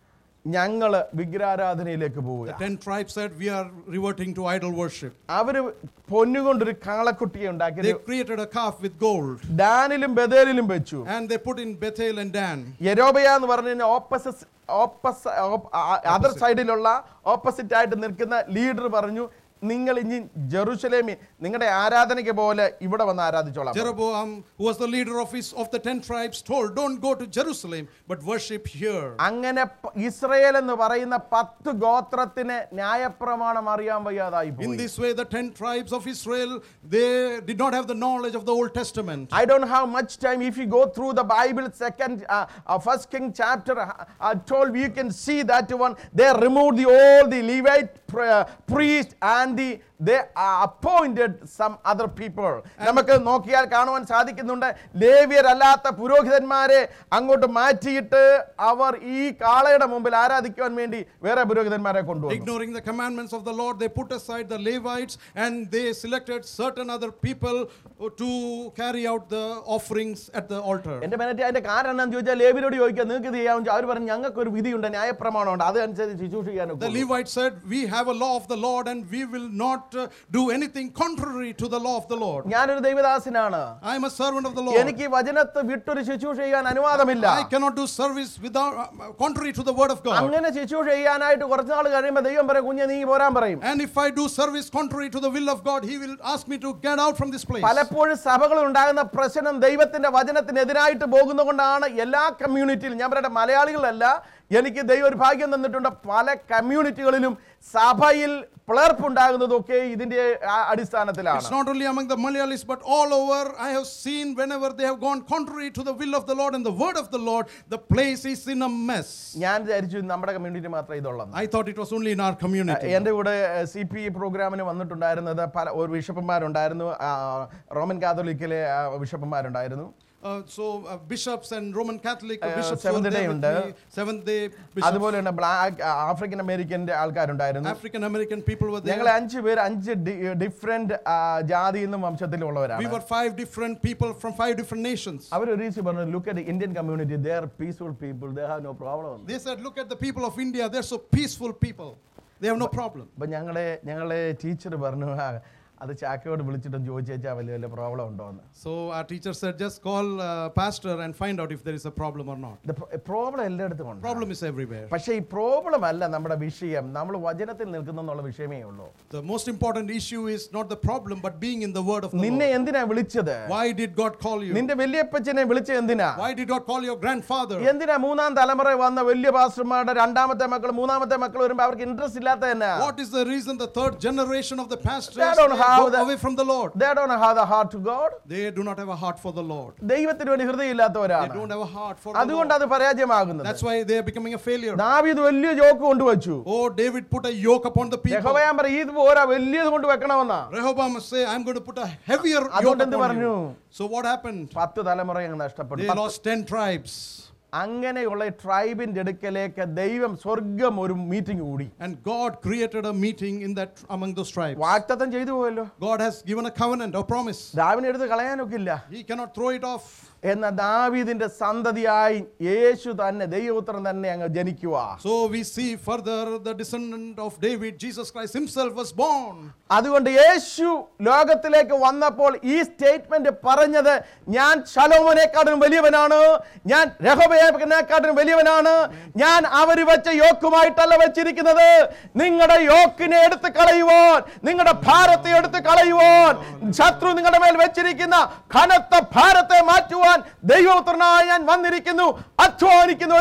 ഞങ്ങള് വിഗ്രഹാരാധനയിലേക്ക് പോവുക. The ten tribes said we are reverting to idol worship. അവര് പൊന്നുകൊണ്ടൊരു കാളക്കുട്ടിയെ ഉണ്ടാക്കി They created a calf with gold ദാനിലും ബഥേലിലും വെച്ചു. and they put in Bethel and Dan. യെരോബയ എന്ന് പറഞ്ഞ ഓപ്പോസിറ്റ് ഓപ്പോസ് അതർ സൈഡിലുള്ള ഓപ്പോസിറ്റ് ആയിട്ട് നിൽക്കുന്ന ലീഡർ പറഞ്ഞു നിങ്ങൾ ഇനി ജെറുസലേമിൽ നിങ്ങളുടെ ആരാധനയ്ക്ക് പോലെ ഇവിടെ വന്ന് ആരാധിച്ചോളാം. Jeroboam, who was the leader of his of the ten tribes, told, "Don't go to Jerusalem, but worship here." അങ്ങനെ ഇസ്രായേൽ എന്ന് പറയുന്ന പത്ത് ഗോത്രത്തിന് ന്യായപ്രമാണം അറിയാൻ വയ്യാതായി In പോയി. this way, the ten tribes of Israel, they did not have the knowledge of the Old Testament. I don't have much time. If you go through the Bible, second, uh, uh, first King chapter, uh, told you can see that one. They removed the all the Levite uh, priest and the they uh, appointed some other people. നമുക്ക് നോക്കിയാൽ കാണുവാൻ സാധിക്കുന്നുണ്ട് ലേവ്യരല്ലാത്ത പുരോഹിതന്മാരെ അങ്ങോട്ട് മാറ്റിയിട്ട് അവർ ഈ കാളയുടെ മുമ്പിൽ ആരാധിക്കുവാൻ വേണ്ടി വേറെ പുരോഹിതന്മാരെ കൊണ്ടുവന്നു. Ignoring the commandments of the Lord, they put aside the Levites and they selected certain other people to carry out the offerings at the altar. എന്റെ മനസ്സിൽ അതിന്റെ കാരണം എന്താണെന്ന് ചോദിച്ചാൽ ലേവ്യരോട് ചോദിക്കുക നിങ്ങൾക്ക് ഇത് ചെയ്യാമെന്ന്. അവർ പറഞ്ഞു ഞങ്ങൾക്ക് ഒരു വിധിയുണ്ട്, ന്യായപ്രമാണമുണ്ട്, അതനുസരിച്ച് ശുശ്രൂഷ ചെയ്യാൻ. The Levites said, we have a law of the Lord and we will not uh, do anything contrary to the law of the Lord. ഞാനൊരു ദൈവദാസനാണ്. I am a servant of the Lord. എനിക്ക് വചനത്തെ വിട്ടൊരു ശുശ്രൂഷ ചെയ്യാൻ അനുവാദമില്ല. I cannot do service without uh, contrary to the word of God. അങ്ങനെ ശുശ്രൂഷ ചെയ്യാനായിട്ട് കുറച്ച് നാൾ കഴിയുമ്പോൾ ദൈവം പറയും കുഞ്ഞെ നീ പോരാൻ പറയും. And if I do service contrary to the will of God, he will ask me to get out from this place. പലപ്പോഴും സഭകളിൽ ഉണ്ടാകുന്ന പ്രശ്നം ദൈവത്തിന്റെ വചനത്തിനെതിരായിട്ട് പോകുന്നതുകൊണ്ടാണ്. എല്ലാ കമ്മ്യൂണിറ്റിയിലും, ഞാൻ പറയട്ടെ മലയാളികളല്ല, എനിക്ക് ദൈവം ഒരു ഭാഗ്യം തന്നിട്ടുണ്ട്, പല കമ്മ്യൂണിറ്റികളിലും സഭയിൽ പിളർപ്പുണ്ടാകുന്നതൊക്കെ ഇതിന്റെ അടിസ്ഥാനത്തിലാണ്. It's not only among the Malayalis but all over. I have seen whenever they have gone contrary to the will of the Lord and the word of the Lord, the place is in a mess. ഞാൻ വിചാരിച്ചു നമ്മുടെ community മാത്രമേ ഇതുള്ളൂ. I thought it was only in our community. എൻ്റെ കൂടെ C P I പ്രോഗ്രാമിന് വന്നിട്ടുണ്ടായിരുന്നത് പല ഒരു ബിഷപ്പന്മാരുണ്ടായിരുന്നു, റോമൻ കാത്തോലിക്കിലെ ബിഷപ്പന്മാരുണ്ടായിരുന്നു. Uh, so uh, bishops and Roman Catholic uh, bishops Seventh were day there with ഉണ്ട്. me. Seventh day bishops. അതുപോലെ തന്നെ ബ്ലാക്ക് ആഫ്രിക്കൻ അമേരിക്കൻ്റെ ആൾക്കാരുണ്ടായിരുന്നു. African American people were there. ഞങ്ങൾ അഞ്ച് പേര് അഞ്ച് ഡിഫറെന്റ് ജാതിയിൽ നിന്നും വംശത്തിലുള്ളവരാണ്. We were five different people from five different nations. അവർ ഒരു രീതി പറഞ്ഞു, look at the Indian community, they are peaceful people, they have no problem. They said, look at the people of India, they're so peaceful people, they have no problem. അപ്പം ഞങ്ങളെ ഞങ്ങളെ teacher പറഞ്ഞു അത് ചാക്കയോട് വിളിച്ചിട്ടും ചോദിച്ചാൽ വലിയ വലിയ പ്രോബ്ലം ഉണ്ടോ എന്ന്. So our teacher said, just call uh, pastor and find out if there is a problem or not. Problem എല്ലായിടത്തും ഉണ്ട്. Problem is everywhere. പക്ഷേ ഈ പ്രോബ്ലം അല്ല നമ്മുടെ വിഷയം, നമ്മൾ വചനത്തിൽ നിൽക്കുന്നു എന്നുള്ള വിഷയമേ ഉള്ളൂ. The most important issue is not the problem but being in the word of the നിന്നെ Lord. എന്തിനാ വിളിച്ചത്? Why did God call you? നിന്റെ വലിയപ്പച്ചനെ വിളിച്ചത് എന്തിനാ? Why did God call your grandfather? എന്തിനാ മൂന്നാം തലമുറ വന്ന വലിയ പാസ്റ്റർമാരുടെ രണ്ടാമത്തെ മക്കൾ മൂന്നാമത്തെ മക്കൾ വരുമ്പോൾ അവർക്ക് ഇൻട്രസ്റ്റ് ഇല്ലാത്ത തന്നെ? What is the reason the third generation of the pastors They don't they have go the- away from the Lord? They don't have the heart to God. They do not have a heart for the Lord. ദൈവത്തിന് വേണ്ടി They ഹൃദയമില്ലാത്തവരാണ്. don't have a heart for the അതുകൊണ്ട് Lord. അത് പരാജയമാകുന്നത്. That's why they are becoming a failure. ദാവീദ് വലിയ joke കൊണ്ടുവച്ചു. Oh, David put a yoke upon the people. യഹോവയാൻ പറ ഇത് പോരാ വലിയത് കൊണ്ട് വെക്കണമെന്നാ. Rehoboam must say, I'm going to put a heavier yoke അതുകൊണ്ട് എന്ത് upon പറഞ്ഞു? you. So what happened? പത്ത് തലമുറ അങ്ങ് നഷ്ടപ്പെട്ടു. They lost ten tribes. അങ്ങനെയുള്ള ട്രൈബിന്റെ അടുക്കലേക്ക് ദൈവം സ്വർഗം ഒരു മീറ്റിംഗ് കൂടി. And God created a meeting in that among those tribes. വാഗ്ദത്തം ചെയ്തു പോയല്ലോ. God has given a covenant or promise. ദാവീദിനെ എടുത്ത് കളയാനൊക്കില്ല. He cannot throw it off. എന്ന ദാവീദിന്റെ സന്തതിയായി യേശു തന്നെ ദൈവപുത്രൻ തന്നെ അങ്ങ് ജനിക്കുക. So we see further the descendant of David, Jesus Christ himself was born. അതുകൊണ്ട് യേശു ലോകത്തിലേക്ക് വന്നപ്പോൾ ഈ സ്റ്റേറ്റ്മെന്റ് പറഞ്ഞത് ഞാൻ ശലോമോനെക്കാളും വലിയവനാണ്, ഞാൻ രഹോബെയാമിനെക്കാളും വലിയവനാണ്, ഞാൻ അവർ വെച്ച യോക്കുമായിട്ടല്ല വെച്ചിരിക്കുന്നത്, നിങ്ങളുടെ യോക്കിനെ എടുത്ത് കളയുവാൻ, നിങ്ങളുടെ ഭാരത്തെ എടുത്ത് കളയുവാൻ, ശത്രു നിങ്ങളുടെ മേൽ വെച്ചിരിക്കുന്ന കനത്ത ഭാരത്തെ മാറ്റുവാൻ ദൈവപുത്രനായി ഞാൻ വന്നിരിക്കുന്നു. അധ്വാനിക്കുന്നവരും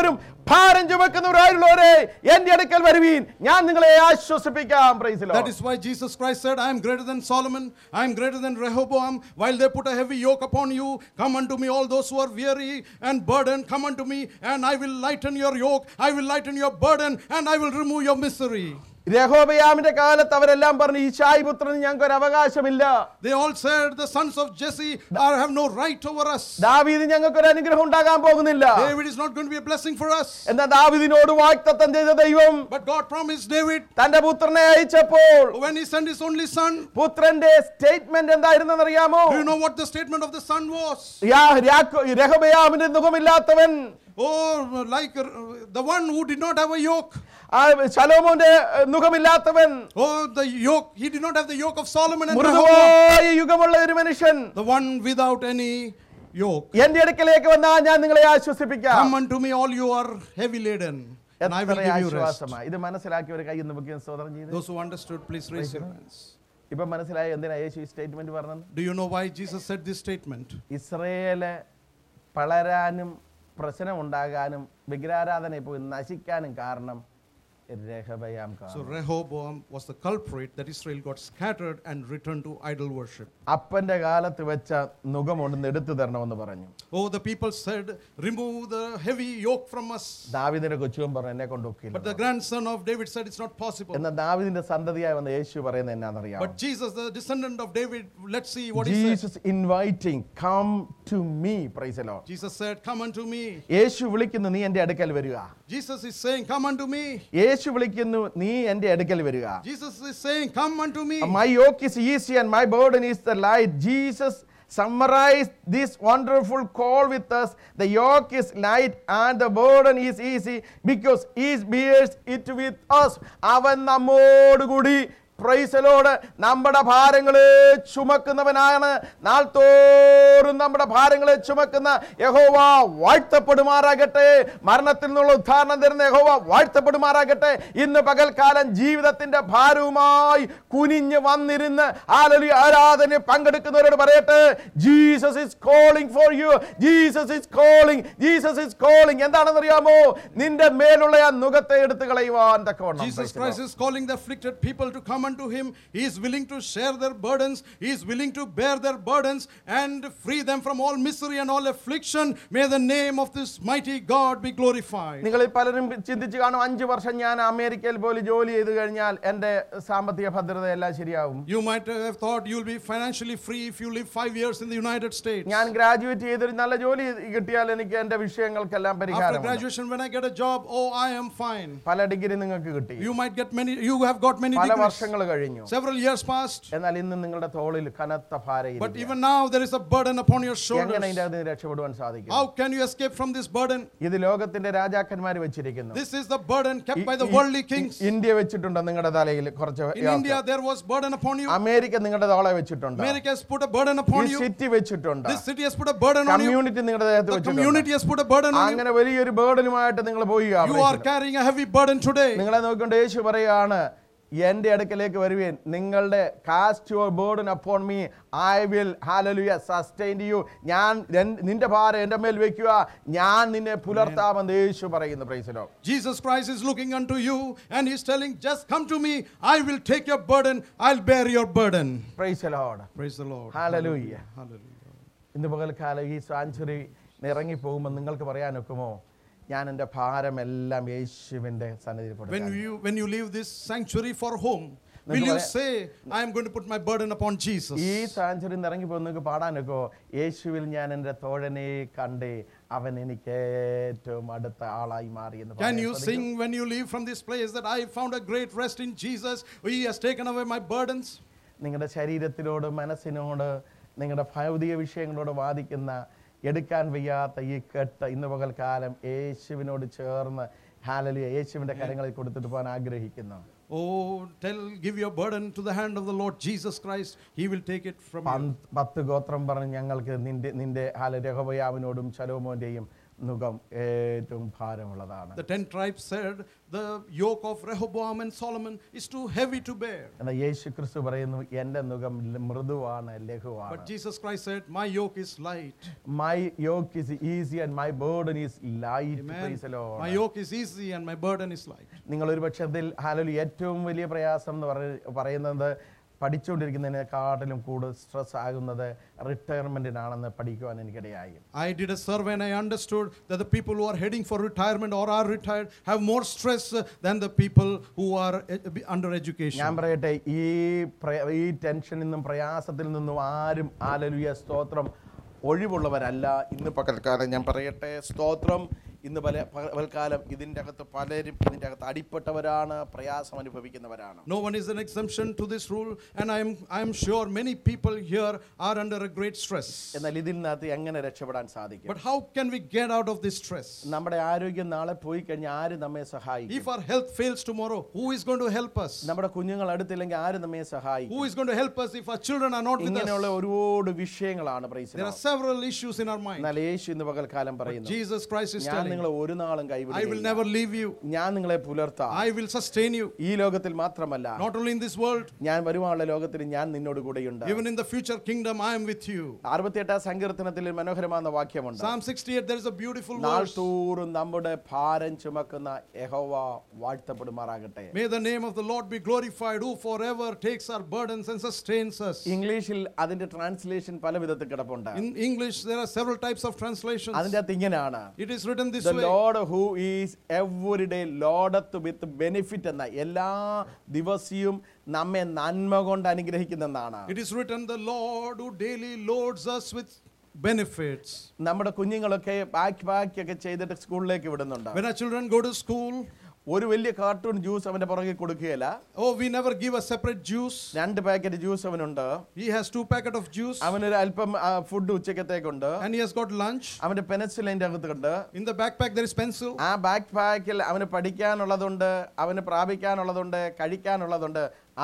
ഭാരം ചുമക്കുന്നവരായുള്ളവരെ എന്റെ അടുക്കൽ വരുവീൻ, ഞാൻ നിങ്ങളെ ആശ്വസിപ്പിക്കാം. Praise the Lord. That is why Jesus Christ said, I am greater than Solomon, I am greater than Rehoboam. While they put a heavy yoke upon you, come unto me all those who are weary and burdened, come unto me and I will lighten your yoke, I will lighten your burden and I will remove your misery. രെഹോബയാമിന്റെ കാലത്ത് അവരെല്ലാം പറഞ്ഞു, ഈശായി പുത്രന് ഞങ്ങൾക്ക് ഒരു അവകാശമില്ല. They all said, the sons of Jesse are, have no right over us. ദാവീദ് ഞങ്ങൾക്ക് ഒരു അനുഗ്രഹം ഉണ്ടാകാൻ പോകുന്നില്ല. David is not going to be a blessing for us. എന്നാൽ ദാവീദിനോട് വാഗ്ദത്തം ചെയ്ത ദൈവം But God promised David, തന്റെ പുത്രനെ അയച്ചപ്പോൾ when he sent his only son, പുത്രന്റെ സ്റ്റേറ്റ്മെന്റ് എന്തായിരുന്നെന്ന് അറിയാമോ? do you know what the statement of the son was? രെഹോബയാമിന്റെ മുഖമില്ലാത്തവൻ, Oh, like uh, the one who did not have a yoke. ശലോമോന്റെ മുഖമില്ലാത്തവൻ, Oh, the yoke, he did not have the yoke of Solomon and Rehoboam. മൃദുവായ യുഗമുള്ള ഒരു മനുഷ്യൻ, The one without any yoke. എന്റെ അടുക്കലേക്ക് വന്നാൽ ഞാൻ നിങ്ങളെ ആശ്വസിപ്പിക്കാം. Come unto me all you are heavy laden, and I will എത്ര give you rest. ആശ്വാസമായി. ഇത് മനസ്സിലാക്കി ഒരു കൈ നമുക്ക് സ്തോത്രം ചെയ്തു. Those who understood, please raise your hands. ഇപ്പൊ മനസ്സിലായി എന്തിനാ യേശു ഈ സ്റ്റേറ്റ്മെന്റ് പറഞ്ഞത്? Do you know why Jesus said this statement? Israel വളരാനും പ്രശ്നം ഉണ്ടാകാനും വിഗ്രഹാരാധന പോയി നശിക്കാനും കാരണം Rehoboam. So Rehoboam was the culprit that Israel got scattered and returned to idol worship. അപ്പന്റെ കാലത്ത് വെച്ച നുകമൊന്ന് എടുത്തു തരണമെന്ന് പറഞ്ഞു. Oh, the people said, remove the heavy yoke from us. ദാവീദിന്റെ കൊച്ചുവൻ പറഞ്ഞു, എന്നെ കൊണ്ടൊക്കില്ല. But the grandson of David said it's not possible. എന്നാൽ ദാവീദിന്റെ സന്തതിയായി വന്ന യേശു പറയുന്നത് എന്നാണെന്നറിയാമോ? But Jesus, the descendant of David, let's see what he Jesus said. inviting, come to me, praise the Lord. Jesus said, come unto me. യേശു വിളിക്കുന്നു, നീ എൻ്റെ അടുക്കൽ വരിക. Jesus is saying, come unto me. യേശു വിളിക്കുന്നു, നീ എൻ്റെ അടുക്കൽ വരിക. Jesus is saying, come unto me. My yoke is easy and my burden is the light. Jesus summarized this wonderful call with us. The yoke is light and the burden is easy because he bears it with us. അവൻ നമ്മോടുകൂടി, price the Lord, നമ്മുടെ ഭാരങ്ങളെ ചുമക്കുന്നവനാണ്. നാൾതോറും നമ്മുടെ ഭാരങ്ങളെ ചുമക്കുന്ന യഹോവ വാഴ്ത്തപ്പെടുമാറാകട്ടെ. മരണത്തിൽ നിന്നുള്ള ഉദ്ധാരണം തരുന്ന യഹോവ വാഴ്ത്തപ്പെടുമാറാകട്ടെ. ഇന്ന് പകൽക്കാലം ജീവിതത്തിന്റെ ഭാരവുമായി കുനിഞ്ഞ് വന്നിരുന്ന് ഹല്ലേലൂയ ആരാധനയിൽ പങ്കെടുക്കുന്നവരോട് പറയട്ടെ, Jesus is calling for you, Jesus is calling, Jesus is calling. എന്താണെന്ന് അറിയാമോ? നിന്റെ മേലുള്ള ആ നുകത്തെ എടുത്തു കളയുവാൻ തക്കവണ്ണം. Jesus Christ is calling the afflicted people to come unto him. He is willing to share their burdens. He is willing to bear their burdens and free them from all misery and all affliction. May the name of this mighty God be glorified. നിങ്ങളിൽ പലരും ചിന്തിച്ചു കാണും, അഞ്ചു വർഷം ഞാൻ അമേരിക്കയിൽ പോയി ജോലി ചെയ്തു കഴിഞ്ഞാൽ എൻ്റെ സാമ്പത്തിക ഭദ്രത എല്ലാം ശരിയാവും. You might have thought you will be financially free if you live five years in the United States. ഞാൻ ഗ്രാജുവേറ്റ് ചെയ്തൊരു നല്ല ജോലി കിട്ടിയാൽ എനിക്ക് എൻ്റെ വിഷയങ്ങൾക്കെല്ലാം After പരിഹാരം. graduation, when I get a job, oh, I am fine. പല ഡിഗ്രി നിങ്ങൾക്ക് കിട്ടി, You might get many, you have got many പല degrees. വർഷങ്ങൾ കഴിഞ്ഞു. Several years passed. എന്നാൽ ഇന്ന് നിങ്ങളുടെ തോളിൽ കനത്ത ഭാരം. But even now there is a burden upon your എങ്ങനെ shoulders. ഇതിന്റെ അകത്ത് നിന്ന് രക്ഷപ്പെടുവാൻ സാധിക്കും? How can you escape from this burden? ഇത് ലോകത്തിന്റെ രാജാക്കന്മാർ വെച്ചിരിക്കുന്നു. This is the burden kept by the worldly kings. India വെച്ചിട്ടുണ്ട് നിങ്ങളുടെ തലയിൽ കുറച്ച്. In India there was burden upon you. America നിങ്ങളുടെ തോളെ വെച്ചിട്ടുണ്ട്. America has put a burden upon ഈ you. സിറ്റി വെച്ചിട്ടുണ്ട്. This city has put a burden on you. Community നിങ്ങളുടെ ദേഹത്ത് The വെച്ചിട്ടുണ്ട്. community has put a burden on you. അങ്ങനെ വലിയൊരു ബേർഡനുമായിട്ട് നിങ്ങൾ പോയി. You are carrying a heavy burden today. നിങ്ങളെ നോക്കിക്കൊണ്ട് യേശു പറയാണ്, എൻ്റെ അടുക്കലേക്ക് വരുവേൻ, നിങ്ങളുടെ cast your burden upon me, I will hallelujah sustain you. ഞാൻ നിന്റെ ഭാരം എൻ്റെ മേൽ വെക്കുക, ഞാൻ നിന്നെ പുലർത്താമെന്ന് യേശു പറയുന്നു. Praise the Lord. Jesus Christ is looking unto you and he's telling, just come to me, I will take your burden, I'll bear your burden. Price the Lord. Praise the Lord. Hallelujah. Hallelujah. ഇന്ന് പകൽക്കാലം ഈ sanctuary ഇറങ്ങി പോകുമ്പോൾ നിങ്ങൾക്ക് പറയാനൊക്കുമോ, ഞാൻ എൻ്റെ ഭാരമെല്ലാം യേശുവിൻ്റെ സന്നിധിയിൽ When കൊടുക്കാം? you when you leave this sanctuary for home, will you say, I am going to put my burden upon Jesus? ഈ സാങ്ച്വറി ഇറങ്ങി പോകുമ്പോൾ നിങ്ങൾക്ക് പാടാനൊക്കോ, യേശുവിൽ ഞാൻ എൻ്റെ തോഴനെ കണ്ടേ, അവൻ എനിക്ക് ഏറ്റവും അടുത്ത ആളായി മാറി എന്ന് Can you പറയാൻ sing when you leave from this place that I found a great rest in Jesus, he has taken away my burdens? നിങ്ങളുടെ ശരീരത്തിനോട് മനസ്സിനോട് നിങ്ങളുടെ ഭൗതിക വിഷയങ്ങളോട് വാദിക്കുന്ന എടുക്കാൻ വയ്യാത്ത ഈ കെട്ട് ഇന്ന് പകൽക്കാലം യേശുവിനോട് ചേർന്ന് ഹല്ലേലൂയ യേശുവിന്റെ കരങ്ങളിൽ കൊടുത്തിട്ട് പോകാൻ ആഗ്രഹിക്കുന്നു. Oh, tell, give your burden to the hand of the Lord Jesus Christ. He will take it from you. പത്ത് ഗോത്രം പറഞ്ഞ് ഞങ്ങൾക്ക് നിന്റെ നിന്റെ ഹല്ലേലൂയ രെഹോബയാമിനോടും ശലോമോന്റെയും നുകം ഏറ്റവും ഭാരമുള്ളതാണ്. The ten tribes said the yoke of Rehoboam and Solomon is too heavy to bear. എന്നാൽ യേശു ക്രിസ്തു പറയുന്നു എൻ്റെ നുകം മൃദുവാണ്, ലഘുവാണ്. But Jesus Christ said, my yoke is light. My yoke is easy and my burden is light. Amen. Praise the Lord. My yoke is easy and my burden is light. നിങ്ങൾ ഒരു പക്ഷേ ഇതിൽ hallelujah ഏറ്റവും വലിയ പ്രയാസം എന്ന് പറയ- പറയുന്നത് പഠിച്ചുകൊണ്ടിരിക്കുന്നതിനെക്കാട്ടിലും കൂടുതൽ സ്ട്രെസ് ആകുന്നത് റിട്ടയർമെന്റിനാണെന്ന് പഠിക്കുവാൻ എനിക്കിടയായി. I did a survey and I understood that the people who are heading for retirement or are retired have more stress uh, than the people who are uh, under education. ഞാൻ പറയട്ടെ, ഈ പ്ര- ഈ ടെൻഷനിൽ നിന്നും പ്രയാസത്തിൽ നിന്നും ആരും ഹല്ലേലൂയ സ്തോത്രം ഒഴിവുള്ളവരല്ല. ഇന്ന് പകൽക്കാലം ഞാൻ പറയട്ടെ, സ്തോത്രം, ഇന്ന് പല പകൽക്കാലം ഇതിൻ്റെ അകത്ത് പലരും ഇതിൻ്റെ അകത്ത് അടിപ്പെട്ടവരാണ്, പ്രയാസം അനുഭവിക്കുന്നവരാണ്. No one is an exemption to this rule, and I am I am sure many people here are under a great stress. എന്നാൽ ഇതിൽ നിന്നകത്ത് എങ്ങനെ രക്ഷപ്പെടാൻ സാധിക്കും? But how can we get out of this stress? നമ്മുടെ ആരോഗ്യം നാളെ പോയി കഴിഞ്ഞാൽ ആര് നമ്മെ സഹായിക്കും? If our health fails tomorrow, who is going to help us? നമ്മുടെ കുഞ്ഞുങ്ങൾ അടുത്തില്ലെങ്കിൽ ആര് നമ്മെ സഹായിക്കും? Who is going to help us if our children are not with ഇങ്ങനെയുള്ള us? ഒരുപാട് വിഷയങ്ങളാണ്. Praise the There are Lord. several issues in our mind. എന്നാൽ യേശു ഇന്ന് പകൽക്കാലം പറയുന്നു, Jesus Christ is ഞാൻ telling, നിങ്ങളെ ഒരു നാളും I will കൈവിടില്ല, never leave you. ഞാൻ നിങ്ങളെ പുലർത്താം. I will sustain you. ഈ ലോകത്തിൽ മാത്രമല്ല, Not only in this world, ഞാൻ വരുവാനുള്ള ലോകത്തിൽ ഞാൻ നിന്നോട് കൂടെയുണ്ട്. even in the future kingdom, I am with you. അറുപത്തിയെട്ടാം സങ്കീർത്തനത്തിൽ മനോഹരമായ വാക്യമുണ്ട്. Psalm sixty-eight, there is a beautiful നാൾ verse. തോറും നമ്മുടെ ഭാരം ചുമക്കുന്ന യഹോവ വാഴ്ത്തപ്പെടുമാറാകട്ടെ. May the name of the Lord be glorified, who forever takes our burdens and sustains us. ഇംഗ്ലീഷിൽ അതിന്റെ ട്രാൻസ്ലേഷൻ പല വിധത്തിൽ കിടപ്പുണ്ട്. In English, there are several types of translations. അതിന്റെ അകത്ത് ഇങ്ങനെയാണ്, It is written this The way. Lord who is every day loadeth with benefit എന്ന, എല്ലാ ദിവസവും നമ്മെ നന്മ കൊണ്ട് അനുഗ്രഹിക്കുന്നെന്നാണ്. It is written, the Lord who daily loads us with benefits. നമ്മുടെ കുഞ്ഞുങ്ങളൊക്കെ ബാക്ക് ബാക്ക് ഒക്കെ ചെയ്തിട്ട് സ്കൂളിലേക്ക് വിടുന്നുണ്ട്. When our children go to school, ഒരു വലിയ കാർട്ടൂൺ ജ്യൂസ് അവന്റെ പുറകെ കൊടുക്കുകയില്ല. oh, we never give a separate juice. രണ്ട് പാക്കറ്റ് ജ്യൂസ് അവനുണ്ട്. He has two packet of juice, അവനൊരു അല്പം ഫുഡ് ഉച്ചക്കത്തേക്കുണ്ട്. and he has got lunch. അവന്റെ പെൻസിൽ അതിന്റെ അകത്തുണ്ട്. In the backpack, there is pencil. ആ ബാക്ക് പാക്കിൽ അവന് പഠിക്കാനുള്ളതുണ്ട്, അവന് പ്രാപിക്കാനുള്ളതുണ്ട്, കഴിക്കാനുള്ളതുണ്ട്.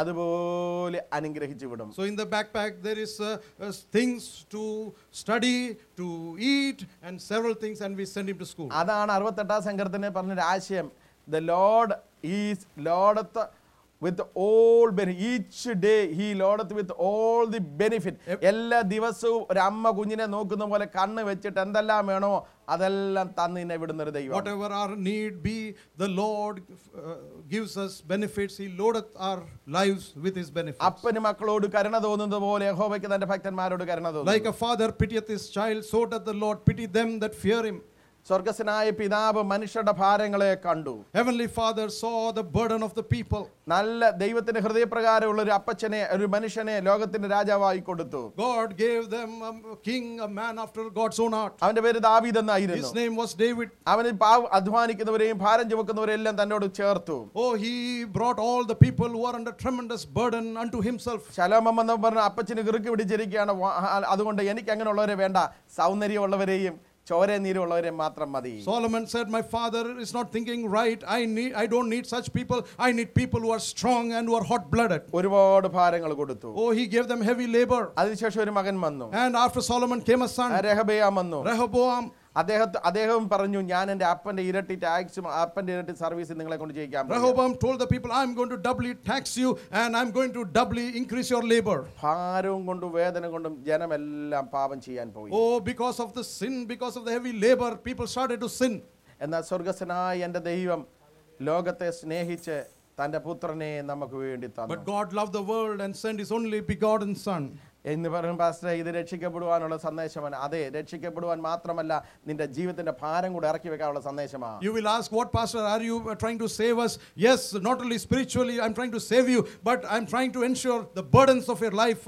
അതുപോലെ അനുഗ്രഹിച്ചു വിടും. So in the backpack, there is uh, uh, things to study, to eat, and several things, and we send him to school. അതാണ് അറുപത്തെട്ടാം സങ്കീർത്തനത്തിൽ പറഞ്ഞൊരു ആശയം. The Lord is loadeth with all benefit. Each day he loadeth with all the benefit. എല്ലാ ദിവസവും ഒരു അമ്മ കുഞ്ഞിനെ നോക്കുന്ന പോലെ കണ്ണ് വെച്ചിട്ട് എന്തെല്ലാം വേണോ അതെല്ലാം തന്നിനെ വിടുന്ന ഒരു ദൈവം. Whatever our need be, the Lord uh, gives us benefits. He loadeth our lives with his benefits. അപ്പന് മക്കളോട് കരുണ തോന്നുന്നത് പോലെ യഹോവയ്ക്ക് തന്റെ ഭക്തന്മാരോട് കരുണ തോന്നുന്നു. Like a father pitieth his child, so doth the Lord pity them that fear him. സ്വർഗ്ഗസ്ഥനായ പിതാവ് മനുഷ്യരുടെ ഭാരങ്ങളെ കണ്ടു. Heavenly Father saw the burden of the people. നല്ല ദൈവത്തിന്റെ ഹൃദയപ്രകാരമുള്ള ഒരു അപ്പച്ചനെ, ഒരു മനുഷ്യനെ ലോകത്തിന്റെ രാജാവായി കൊടുത്തു. God gave them a king, a man after God's own heart. അവന്റെ പേര് ദാവീദ് എന്നായിരുന്നു. His name was David. അവന് പാവ അധ്വാനിക്കുന്നവരെയും ഭാരം ചുമക്കുന്നവരെയും എല്ലാം തന്നോട് ചേർത്തു. Oh, he brought all the people who are under tremendous burden unto himself. ശലോമോൻ എന്ന് പറഞ്ഞ അപ്പച്ചന് കിറുക്കി പിടിച്ചിരിക്കുകയാണ്. അതുകൊണ്ട് എനിക്ക് അങ്ങനെയുള്ളവരെ വേണ്ട, സൗന്ദര്യമുള്ളവരെയും ചോര നീരുള്ളവരെ മാത്രം മതി. Solomon said, my father is not thinking right. I need I don't need such people. I need people who are strong and who are hot blooded. ഒരുപാട് ഭാരങ്ങൾ കൊടുത്തു. Oh, he gave them heavy labor. അതിനുശേഷം ഒരു മകൻ വന്നു. And after Solomon came a son, രഹബെയാം വന്നു. Rehoboam. അദ്ദേഹത്തെ അദ്ദേഹം പറഞ്ഞു, ഞാൻ എൻ്റെ അപ്പന്റെ ഇരട്ടി ടാക്സും അപ്പന്റെ ഇരട്ടി സർവീസും നിങ്ങളെ കൊണ്ട് ചെയ്യിക്കാം. Rehoboam told the people, I'm going to doubly tax you and I'm going to doubly increase your labor. ഭാരവും കൊണ്ടും വേദന കൊണ്ടും ജനമെല്ലാം പാപം ചെയ്യാൻ പോയി. Oh, because of the sin, because of the heavy labor, people started to sin. എന്നാൽ സ്വർഗ്ഗസ്ഥനായ എൻ്റെ ദൈവം ലോകത്തെ സ്നേഹിച്ച് തന്റെ പുത്രനെ നമുക്ക് വേണ്ടി തന്നു. But God loved the world and sent his only begotten son. എന്ന് പറയും പാസ്റ്റർ, ഇത് രക്ഷിക്കപ്പെടുവാനുള്ള സന്ദേശമാണ്. അതെ, രക്ഷിക്കപ്പെടുവാൻ മാത്രമല്ല, നിന്റെ ജീവിതത്തിന്റെ ഭാരം കൂടെ ഇറക്കി വെക്കാനുള്ള സന്ദേശമാണ്. You will ask, what pastor are you trying to save us? Yes, not only spiritually I'm trying to save you, but I'm trying to ensure the burdens of your life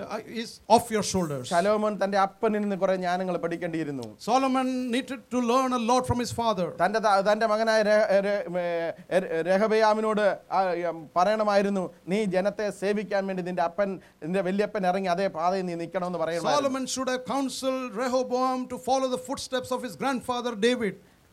is off your shoulders. ശലോമോൻ തന്റെ അപ്പനിൽ നിന്ന് കുറെ ജ്ഞാനങ്ങൾ പഠിക്കേണ്ടിയിരുന്നു. Solomon needed to learn a lot from his father. തന്റെ തന്റെ മകനായ രഹബെയാമിനോട് പറയണമായിരുന്നു, നീ ജനത്തെ സേവിക്കാൻ വേണ്ടി നിന്റെ അപ്പൻ നിന്റെ വലിയപ്പൻ ഇറങ്ങി അതേ പാതയിൽ നീ നിൽക്കണമെന്ന് പറയണം. Solomon should have counseled Rehoboam to follow the footsteps of his grandfather David.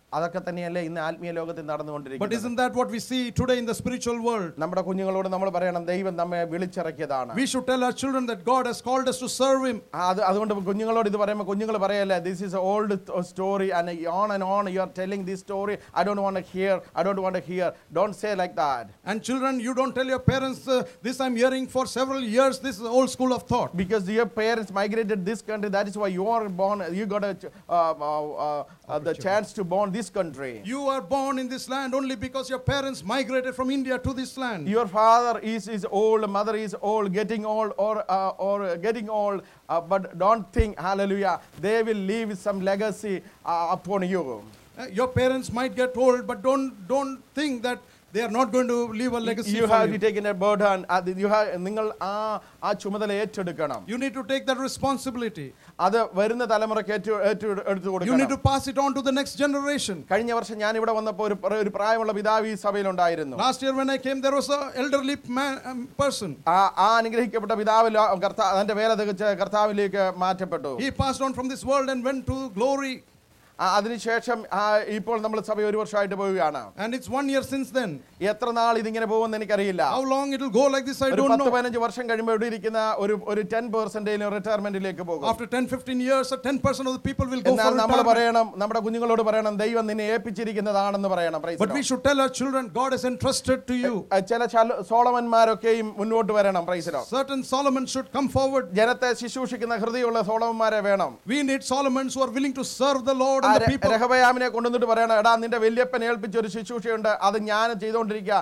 അതൊക്കെ തന്നെയല്ലേ ഇന്ന് ആത്മീയ ലോകത്തിൽ But നടന്നുകൊണ്ടിരിക്കുന്നത്. isn't that what we see today in the spiritual world? നമ്മുടെ കുഞ്ഞുങ്ങളോട് നമ്മൾ പറയണം ദൈവം നമ്മെ വിളിച്ചിറക്കിയതാണ്. We should tell our children that God has called us to serve Him. അത് അതുകൊണ്ട് കുഞ്ഞുങ്ങളോട് ഇത് പറയുമ്പോൾ കുഞ്ഞുങ്ങൾ പറയല്ലേ this is an old story and on and on you are telling this story. I don't want to hear. I don't want to hear. Don't say like that. And children, you don't tell your parents, uh, this I'm hearing for several years. This is old school of thought. Because your parents migrated this country, that is why you are born. You got a uh, uh, uh, the chance to born this country. You are born in this land only because your parents migrated from India to this land. Your father is is old, mother is old, getting old or uh, or getting old. Uh, but don't think, hallelujah, they will leave some legacy uh, upon you. Uh, your parents might get old, but don't don't think that they are not going to leave a legacy You for have you. to take in a burden. Uh, you have നിങ്ങൾ ആ ആ ചുമതല ഏറ്റെടുക്കണം. You need to take that responsibility. അത് വരുന്ന തലമുറയ്ക്ക് ഏറ്റു ഏറ്റു എടുത്തു You need കൊടുക്കണം. to pass it on to the next generation. കഴിഞ്ഞ വർഷം ഞാൻ ഇവിടെ വന്നപ്പോൾ ഒരു ഒരു പ്രായമുള്ള പിതാവ് ഈ സഭയിലുണ്ടായിരുന്നു. Last year when I came, there was a elderly man, um, person. ആ ആ അനുഗ്രഹിക്കപ്പെട്ട പിതാവ് ലോ- കർത്താ അതിന്റെ വേല തികച്ച് കർത്താവിലേക്ക് മാറ്റപ്പെട്ടു. He passed on from this world and went to glory. ആ, അതിനുശേഷം ആ, ഇപ്പോൾ നമ്മൾ സഭ ഒരു വർഷമായിട്ട് പോവുകയാണ്. And it's one year since then. എത്ര നാൾ ഇതിങ്ങനെ പോകുമെന്ന് എനിക്കറിയില്ല. How long it will go like this, I ഒരു don't പത്ത് know. പതിനഞ്ച് വർഷം കഴിയുമ്പോൾ ഇവിടെ ഇരിക്കുന്ന ഒരു ഒരു ടെൻ പെർസെന്റേജിലും റിട്ടയർമെന്റിലേക്ക് പോകും. After ten fifteen years, uh, ten percent of the people will go എന്നാൽ for നമ്മൾ retirement. പറയണം, നമ്മുടെ കുഞ്ഞുങ്ങളോട് പറയണം, ദൈവം നിന്നെ ഏൽപ്പിച്ചിരിക്കുന്നതാണെന്ന് പറയണം. Praise But the we Lord. should tell our children, God has entrusted to you. ആ, ചില ശാലോ- സോളമന്മാരൊക്കെയും മുന്നോട്ട് വരണം. Praise the Lord. Certain Solomon should come forward. ജനത്തെ ശുശ്രൂഷിക്കുന്ന ഹൃദയമുള്ള സോളമന്മാരെ വേണം. We need Solomons who are willing to serve the Lord ആ and the രെ- people. രഹബയാമിനെ കൊണ്ടുവന്നിട്ട് പറയണം, എടാ നിന്റെ വല്യപ്പൻ ഏൽപ്പിച്ച ഒരു ശുശ്രൂഷയുണ്ട്, അത് ഞാൻ ചെയ്തുകൊണ്ടിരിക്കുക,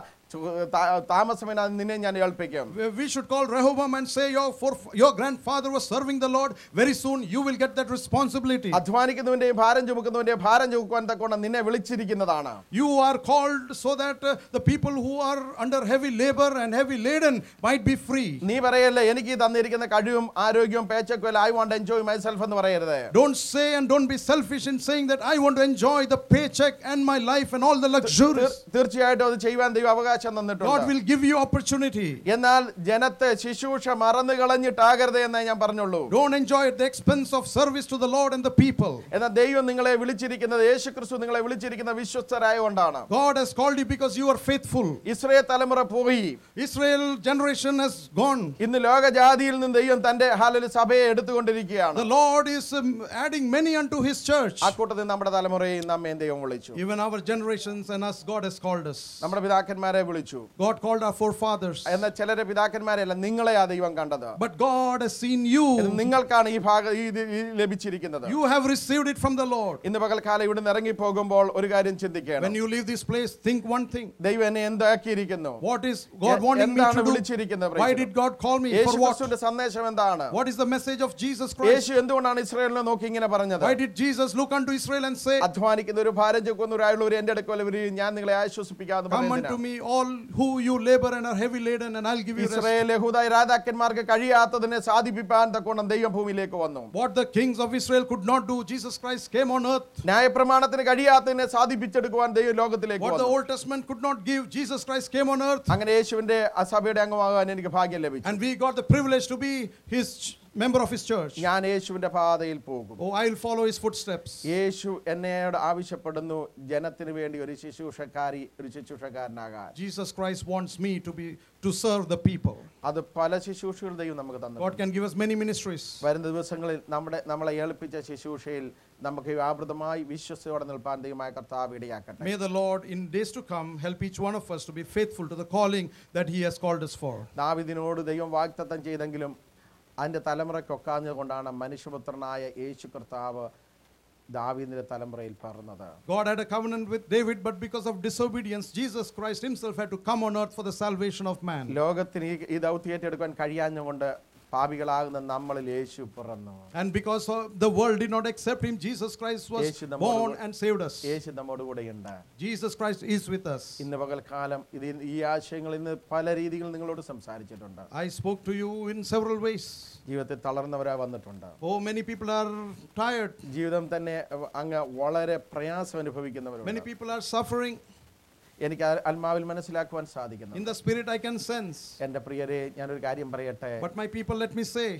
താമസമേന നിന്നെ ഞാൻ ഏൽപ്പിക്കും. We should call Rehoboam and say, your, for, your grandfather was serving the Lord. Very soon you will get that responsibility. അധ്വാനിക്കുന്നവന്റെയും ഭാരം ചുമക്കുന്നവന്റെയും ഭാരം ചുമക്കുവാൻ തക്കോണം നിന്നെ വിളിച്ചിരിക്കുന്നതാണ്. You are called so that uh, the people who are under heavy labor and heavy laden might be free. നീ പറയല്ലേ എനിക്ക് തന്നിരിക്കുന്ന കഴിവും ആരോഗ്യവും പേച്ചക്കും I want enjoy myself എന്ന് പറയരുത്. Don't say and don't be selfish in saying that I want to enjoy the paycheck and my life and all the luxuries. തീർച്ചയായിട്ടും അത് ചെയ്യുവാൻ ദൈവം അവകാശം തന്നിട്ടുണ്ട്. God will give you opportunity. എന്നാൽ ജനത്തെ ശുശ്രൂഷ മറന്നു കളഞ്ഞിട്ടാകരുത് എന്നേ ഞാൻ പറഞ്ഞുള്ളൂ. Don't enjoy at the expense of service to the Lord and the people. എന്നാൽ ദൈവം നിങ്ങളെ വിളിച്ചിരിക്കുന്നത്, യേശുക്രിസ്തു നിങ്ങളെ വിളിച്ചിരിക്കുന്ന വിശ്വസ്തരായതുകൊണ്ടാണ്. God has called you because you are faithful. Israel തലമുറ പോയി, Israel generation has gone. ഇന്ന് ലോകജാതിയിൽ നിന്ന് ദൈവം തന്റെ ഹാലൊരു സഭയെ എടുത്തുകൊണ്ടിരിക്കുകയാണ്. The Lord is um, adding many unto His church. ആ കൂട്ടത്തിൽ നമ്മുടെ തലമുറയെയും നമ്മെ ദൈവം വിളിച്ചു. Even our generations and us, God has called us. നമ്മുടെ പിതാക്കന്മാരെ വിളിച്ചു. God called our forefathers. എന്നാൽ ചിലരെ പിതാക്കന്മാരെയല്ല, നിങ്ങളെ ആ ദൈവം കണ്ടത്. But God has seen you. ഇത് നിങ്ങൾക്കാണ് ഈ ഭാഗം ഈ ഇത് ഈ ലഭിച്ചിരിക്കുന്നത്. You have received it from the Lord. ഇന്ന് പകൽക്കാലം ഇവിടുന്ന് ഇറങ്ങി പോകുമ്പോൾ ഒരു കാര്യം ചിന്തിക്കണം. When you leave this place, think one thing. ദൈവം എന്നെ എന്താക്കിയിരിക്കുന്നു? What is God wanting me എന്താണ് to do? വിളിച്ചിരിക്കുന്നത്? Why did God call me? For what? യേശുക്രിസ്തുവിന്റെ സന്ദേശം എന്താണ്? What is the message of Jesus Christ? യേശു എന്തുകൊണ്ടാണ് ഇസ്രായേലിനെ നോക്കി ഇങ്ങനെ പറഞ്ഞത്? Why did Jesus look unto Israel and say, അധ്വാനിക്കുന്ന ഒരു ഭാരം ചുമക്കുന്നവരായുള്ളവർ എന്റെ അടുക്കൽ വരൂ, ഞാൻ നിങ്ങളെ ആശ്വസിപ്പിക്കാമെന്ന് come unto പറയുന്നത്? me all who you labor and are heavy laden, and I'll give you rest. Israel യഹൂദ രാജാക്കന്മാർക്ക് കഴിയാത്തതിനെ സാധിപ്പിക്കാൻ തക്കോണം ദൈവം ഭൂമിയിലേക്ക് വന്നു. What the kings of Israel could not do, Jesus Christ came on earth. ന്യായപ്രമാണത്തിന് കഴിയാത്തതിനെ സാധിപ്പിച്ചെടുക്കുവാൻ ദൈവം ലോകത്തിലേക്ക് What the വന്നു. Old Testament could not give, Jesus Christ came on earth. അങ്ങനെ യേശുവിന്റെ ആ സഭയുടെ അംഗമാകാൻ എനിക്ക് ഭാഗ്യം ലഭിച്ചു. And we got the privilege to be His ch- member of His church. ഞാൻ യേശുവിന്റെ പാതയിൽ പോകും. Oh, I will follow His footsteps. യേശു എന്നോട് ആവശ്യപ്പെടുന്നു ജനത്തിന് വേണ്ടി ഒരു ശുശ്രൂഷക്കാരി ഒരു ശുശ്രൂഷക്കാരനാകാൻ. Jesus Christ wants me to be to serve the people. അത് പല ശുശ്രൂഷകൾ ദൈവം നമുക്ക് തന്നു. God can give us many ministries. വരുന്ന ദിവസങ്ങളിൽ നമ്മുടെ നമ്മളെ ഏൽപ്പിച്ച ശുശ്രൂഷയിൽ നമുക്ക് വ്യാപൃതമായി വിശ്വസയോടെ നിൽപ്പാൻ ദൈവമായ കർത്താവ് ഇടയാക്കട്ടെ. May the Lord in days to come help each one of us to be faithful to the calling that He has called us for. ദാവീദിനോട് ദൈവം വാഗ്ദത്തം ചെയ്തെങ്കിലും അതിൻ്റെ തലമുറയ്ക്കൊക്കാഞ്ഞുകൊണ്ടാണ് മനുഷ്യപുത്രനായ യേശു കർത്താവ് ദാവീദിന്റെ തലമുറയിൽ പറഞ്ഞത്. God had a covenant with David, but because of disobedience, Jesus Christ Himself had to come on earth for the salvation of man. ലോകത്തിന് ഈ- ഈ ദൗത്യം ഏറ്റെടുക്കാൻ കഴിയാഞ്ഞുകൊണ്ട് പാപികളാകുന്ന നമ്മളിൽ യേശു പിറന്നു. And because of the world did not accept Him, Jesus Christ was യേശു നമ്മോട് born കൂടെ- and saved us. യേശു നമ്മോട് കൂടെയുണ്ട്. Jesus Christ is with us. ഇന്ന് പകൽക്കാലം ഇത് ഈ ആശയങ്ങൾ ഇന്ന് പല രീതിയിൽ നിങ്ങളോട് സംസാരിച്ചിട്ടുണ്ട്. I spoke to you in several ways. ജീവിതത്തിൽ തളർന്നവരാ വന്നിട്ടുണ്ട്. Oh, many people are tired. ജീവിതം തന്നെ അങ്ങ് വളരെ പ്രയാസം അനുഭവിക്കുന്നവരുണ്ട്. Many people are suffering. എനിക്ക് ആ- ആത്മാവിൽ മനസ്സിലാക്കുവാൻ സാധിക്കുന്നു. In the spirit I can sense. എൻ്റെ പ്രിയരെ, ഞാനൊരു കാര്യം പറയട്ടെ. But my people, let me say,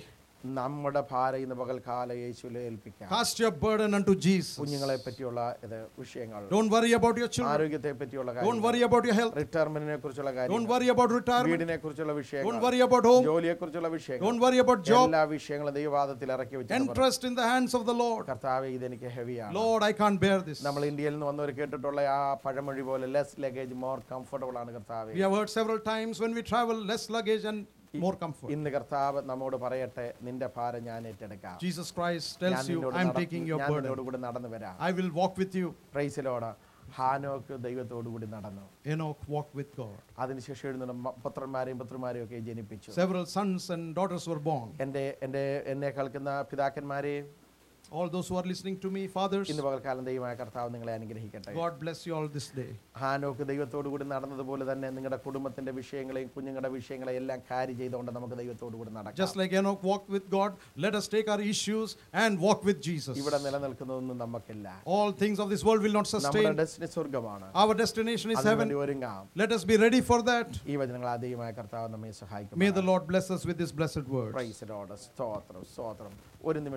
നമ്മുടെ ഭാരം ഇന്ന് പകൽക്കാല യേശുവിനെ ഏൽപ്പിക്കാം. Cast your burden unto Jesus. കുഞ്ഞുങ്ങളെ പറ്റിയുള്ള ഇത് വിഷയങ്ങൾ, Don't worry about your children. ആരോഗ്യത്തെ പറ്റിയുള്ള Don't കാര്യങ്ങൾ, worry about your health. റിട്ടയർമെന്റിനെ കുറിച്ചുള്ള Don't കാര്യങ്ങൾ, worry about retirement. വീടിനെ കുറിച്ചുള്ള Don't വിഷയങ്ങൾ, worry about home. ജോലിയെ കുറിച്ചുള്ള വിഷയങ്ങൾ, Don't worry about job. എല്ലാ വിഷയങ്ങളും ദൈവവാദത്തിൽ ഇറക്കി വെച്ചിട്ട് Entrust in the hands of the Lord. കർത്താവേ ഇതെനിക്ക് ഹെവിയാണ്. Lord, I can't bear this. നമ്മൾ ഇന്ത്യയിൽ നിന്ന് വന്നവർ കേട്ടിട്ടുള്ള ആ പഴമൊഴി പോലെ ലെസ് ലഗേജ് മോർ കംഫർട്ടബിൾ ആണ് കർത്താവേ. We have heard several times when we travel, less luggage and more comfort. ഇന്ന് കർത്താവ് നമ്മോട് പറയട്ടെ, നിന്റെ ഭാരം ഞാൻ ഏറ്റെടുക്കാം. Jesus Christ tells you, I am taking your ഞാൻ burden. നിന്നോട് കൂടി നടന്നു വരാം. I will walk with you. Praise the Lord. ഹാനോക്ക് ദൈവത്തോടു കൂടി നടന്നു. Enoch walked with God. അതിനുശേഷം എഴുതുന്ന മ- പുത്രന്മാരെയും പുത്രിമാരെയും ഒക്കെ ജനിപ്പിച്ചു. Several sons and daughters were born. എൻ്റെ എൻ്റെ എന്നെ കേൾക്കുന്ന പിതാക്കന്മാരെ, All those who are listening to me, fathers, ഇന്ന് പകൽക്കാലം ദൈവമായ കർത്താവ് നിങ്ങളെ അനുഗ്രഹിക്കട്ടെ. God bless you all this day. ഹാനോക്ക് ദൈവത്തോടു കൂടി നടന്നതുപോലെ തന്നെ നിങ്ങളുടെ കുടുംബത്തിന്റെ വിഷയങ്ങളെയും കുഞ്ഞുങ്ങളുടെ വിഷയങ്ങളെയും എല്ലാം കാരി ചെയ്തുകൊണ്ട് നമുക്ക് ദൈവത്തോടു കൂടി നടക്കാം. Just like Enoch walked with God, let us take our issues and walk with Jesus. ഇവിടെ നിലനിൽക്കുന്നതൊന്നും നമുക്കില്ല. All things of this world will not നമ്മുടെ sustain. ഡെസ്റ്റിനി സ്വർഗ്ഗമാണ്. Our destination is അതിനുവേണ്ടി heaven. ഒരുങ്ങാം. Let us be ready for that. ഈ വചനങ്ങൾ ആ ദൈവമായ കർത്താവ് നമ്മെ സഹായിക്കും. May the Lord bless us with this blessed word. Praise the Lord. സ്തോത്രം സ്തോത്രം. ഒരു നിമിഷം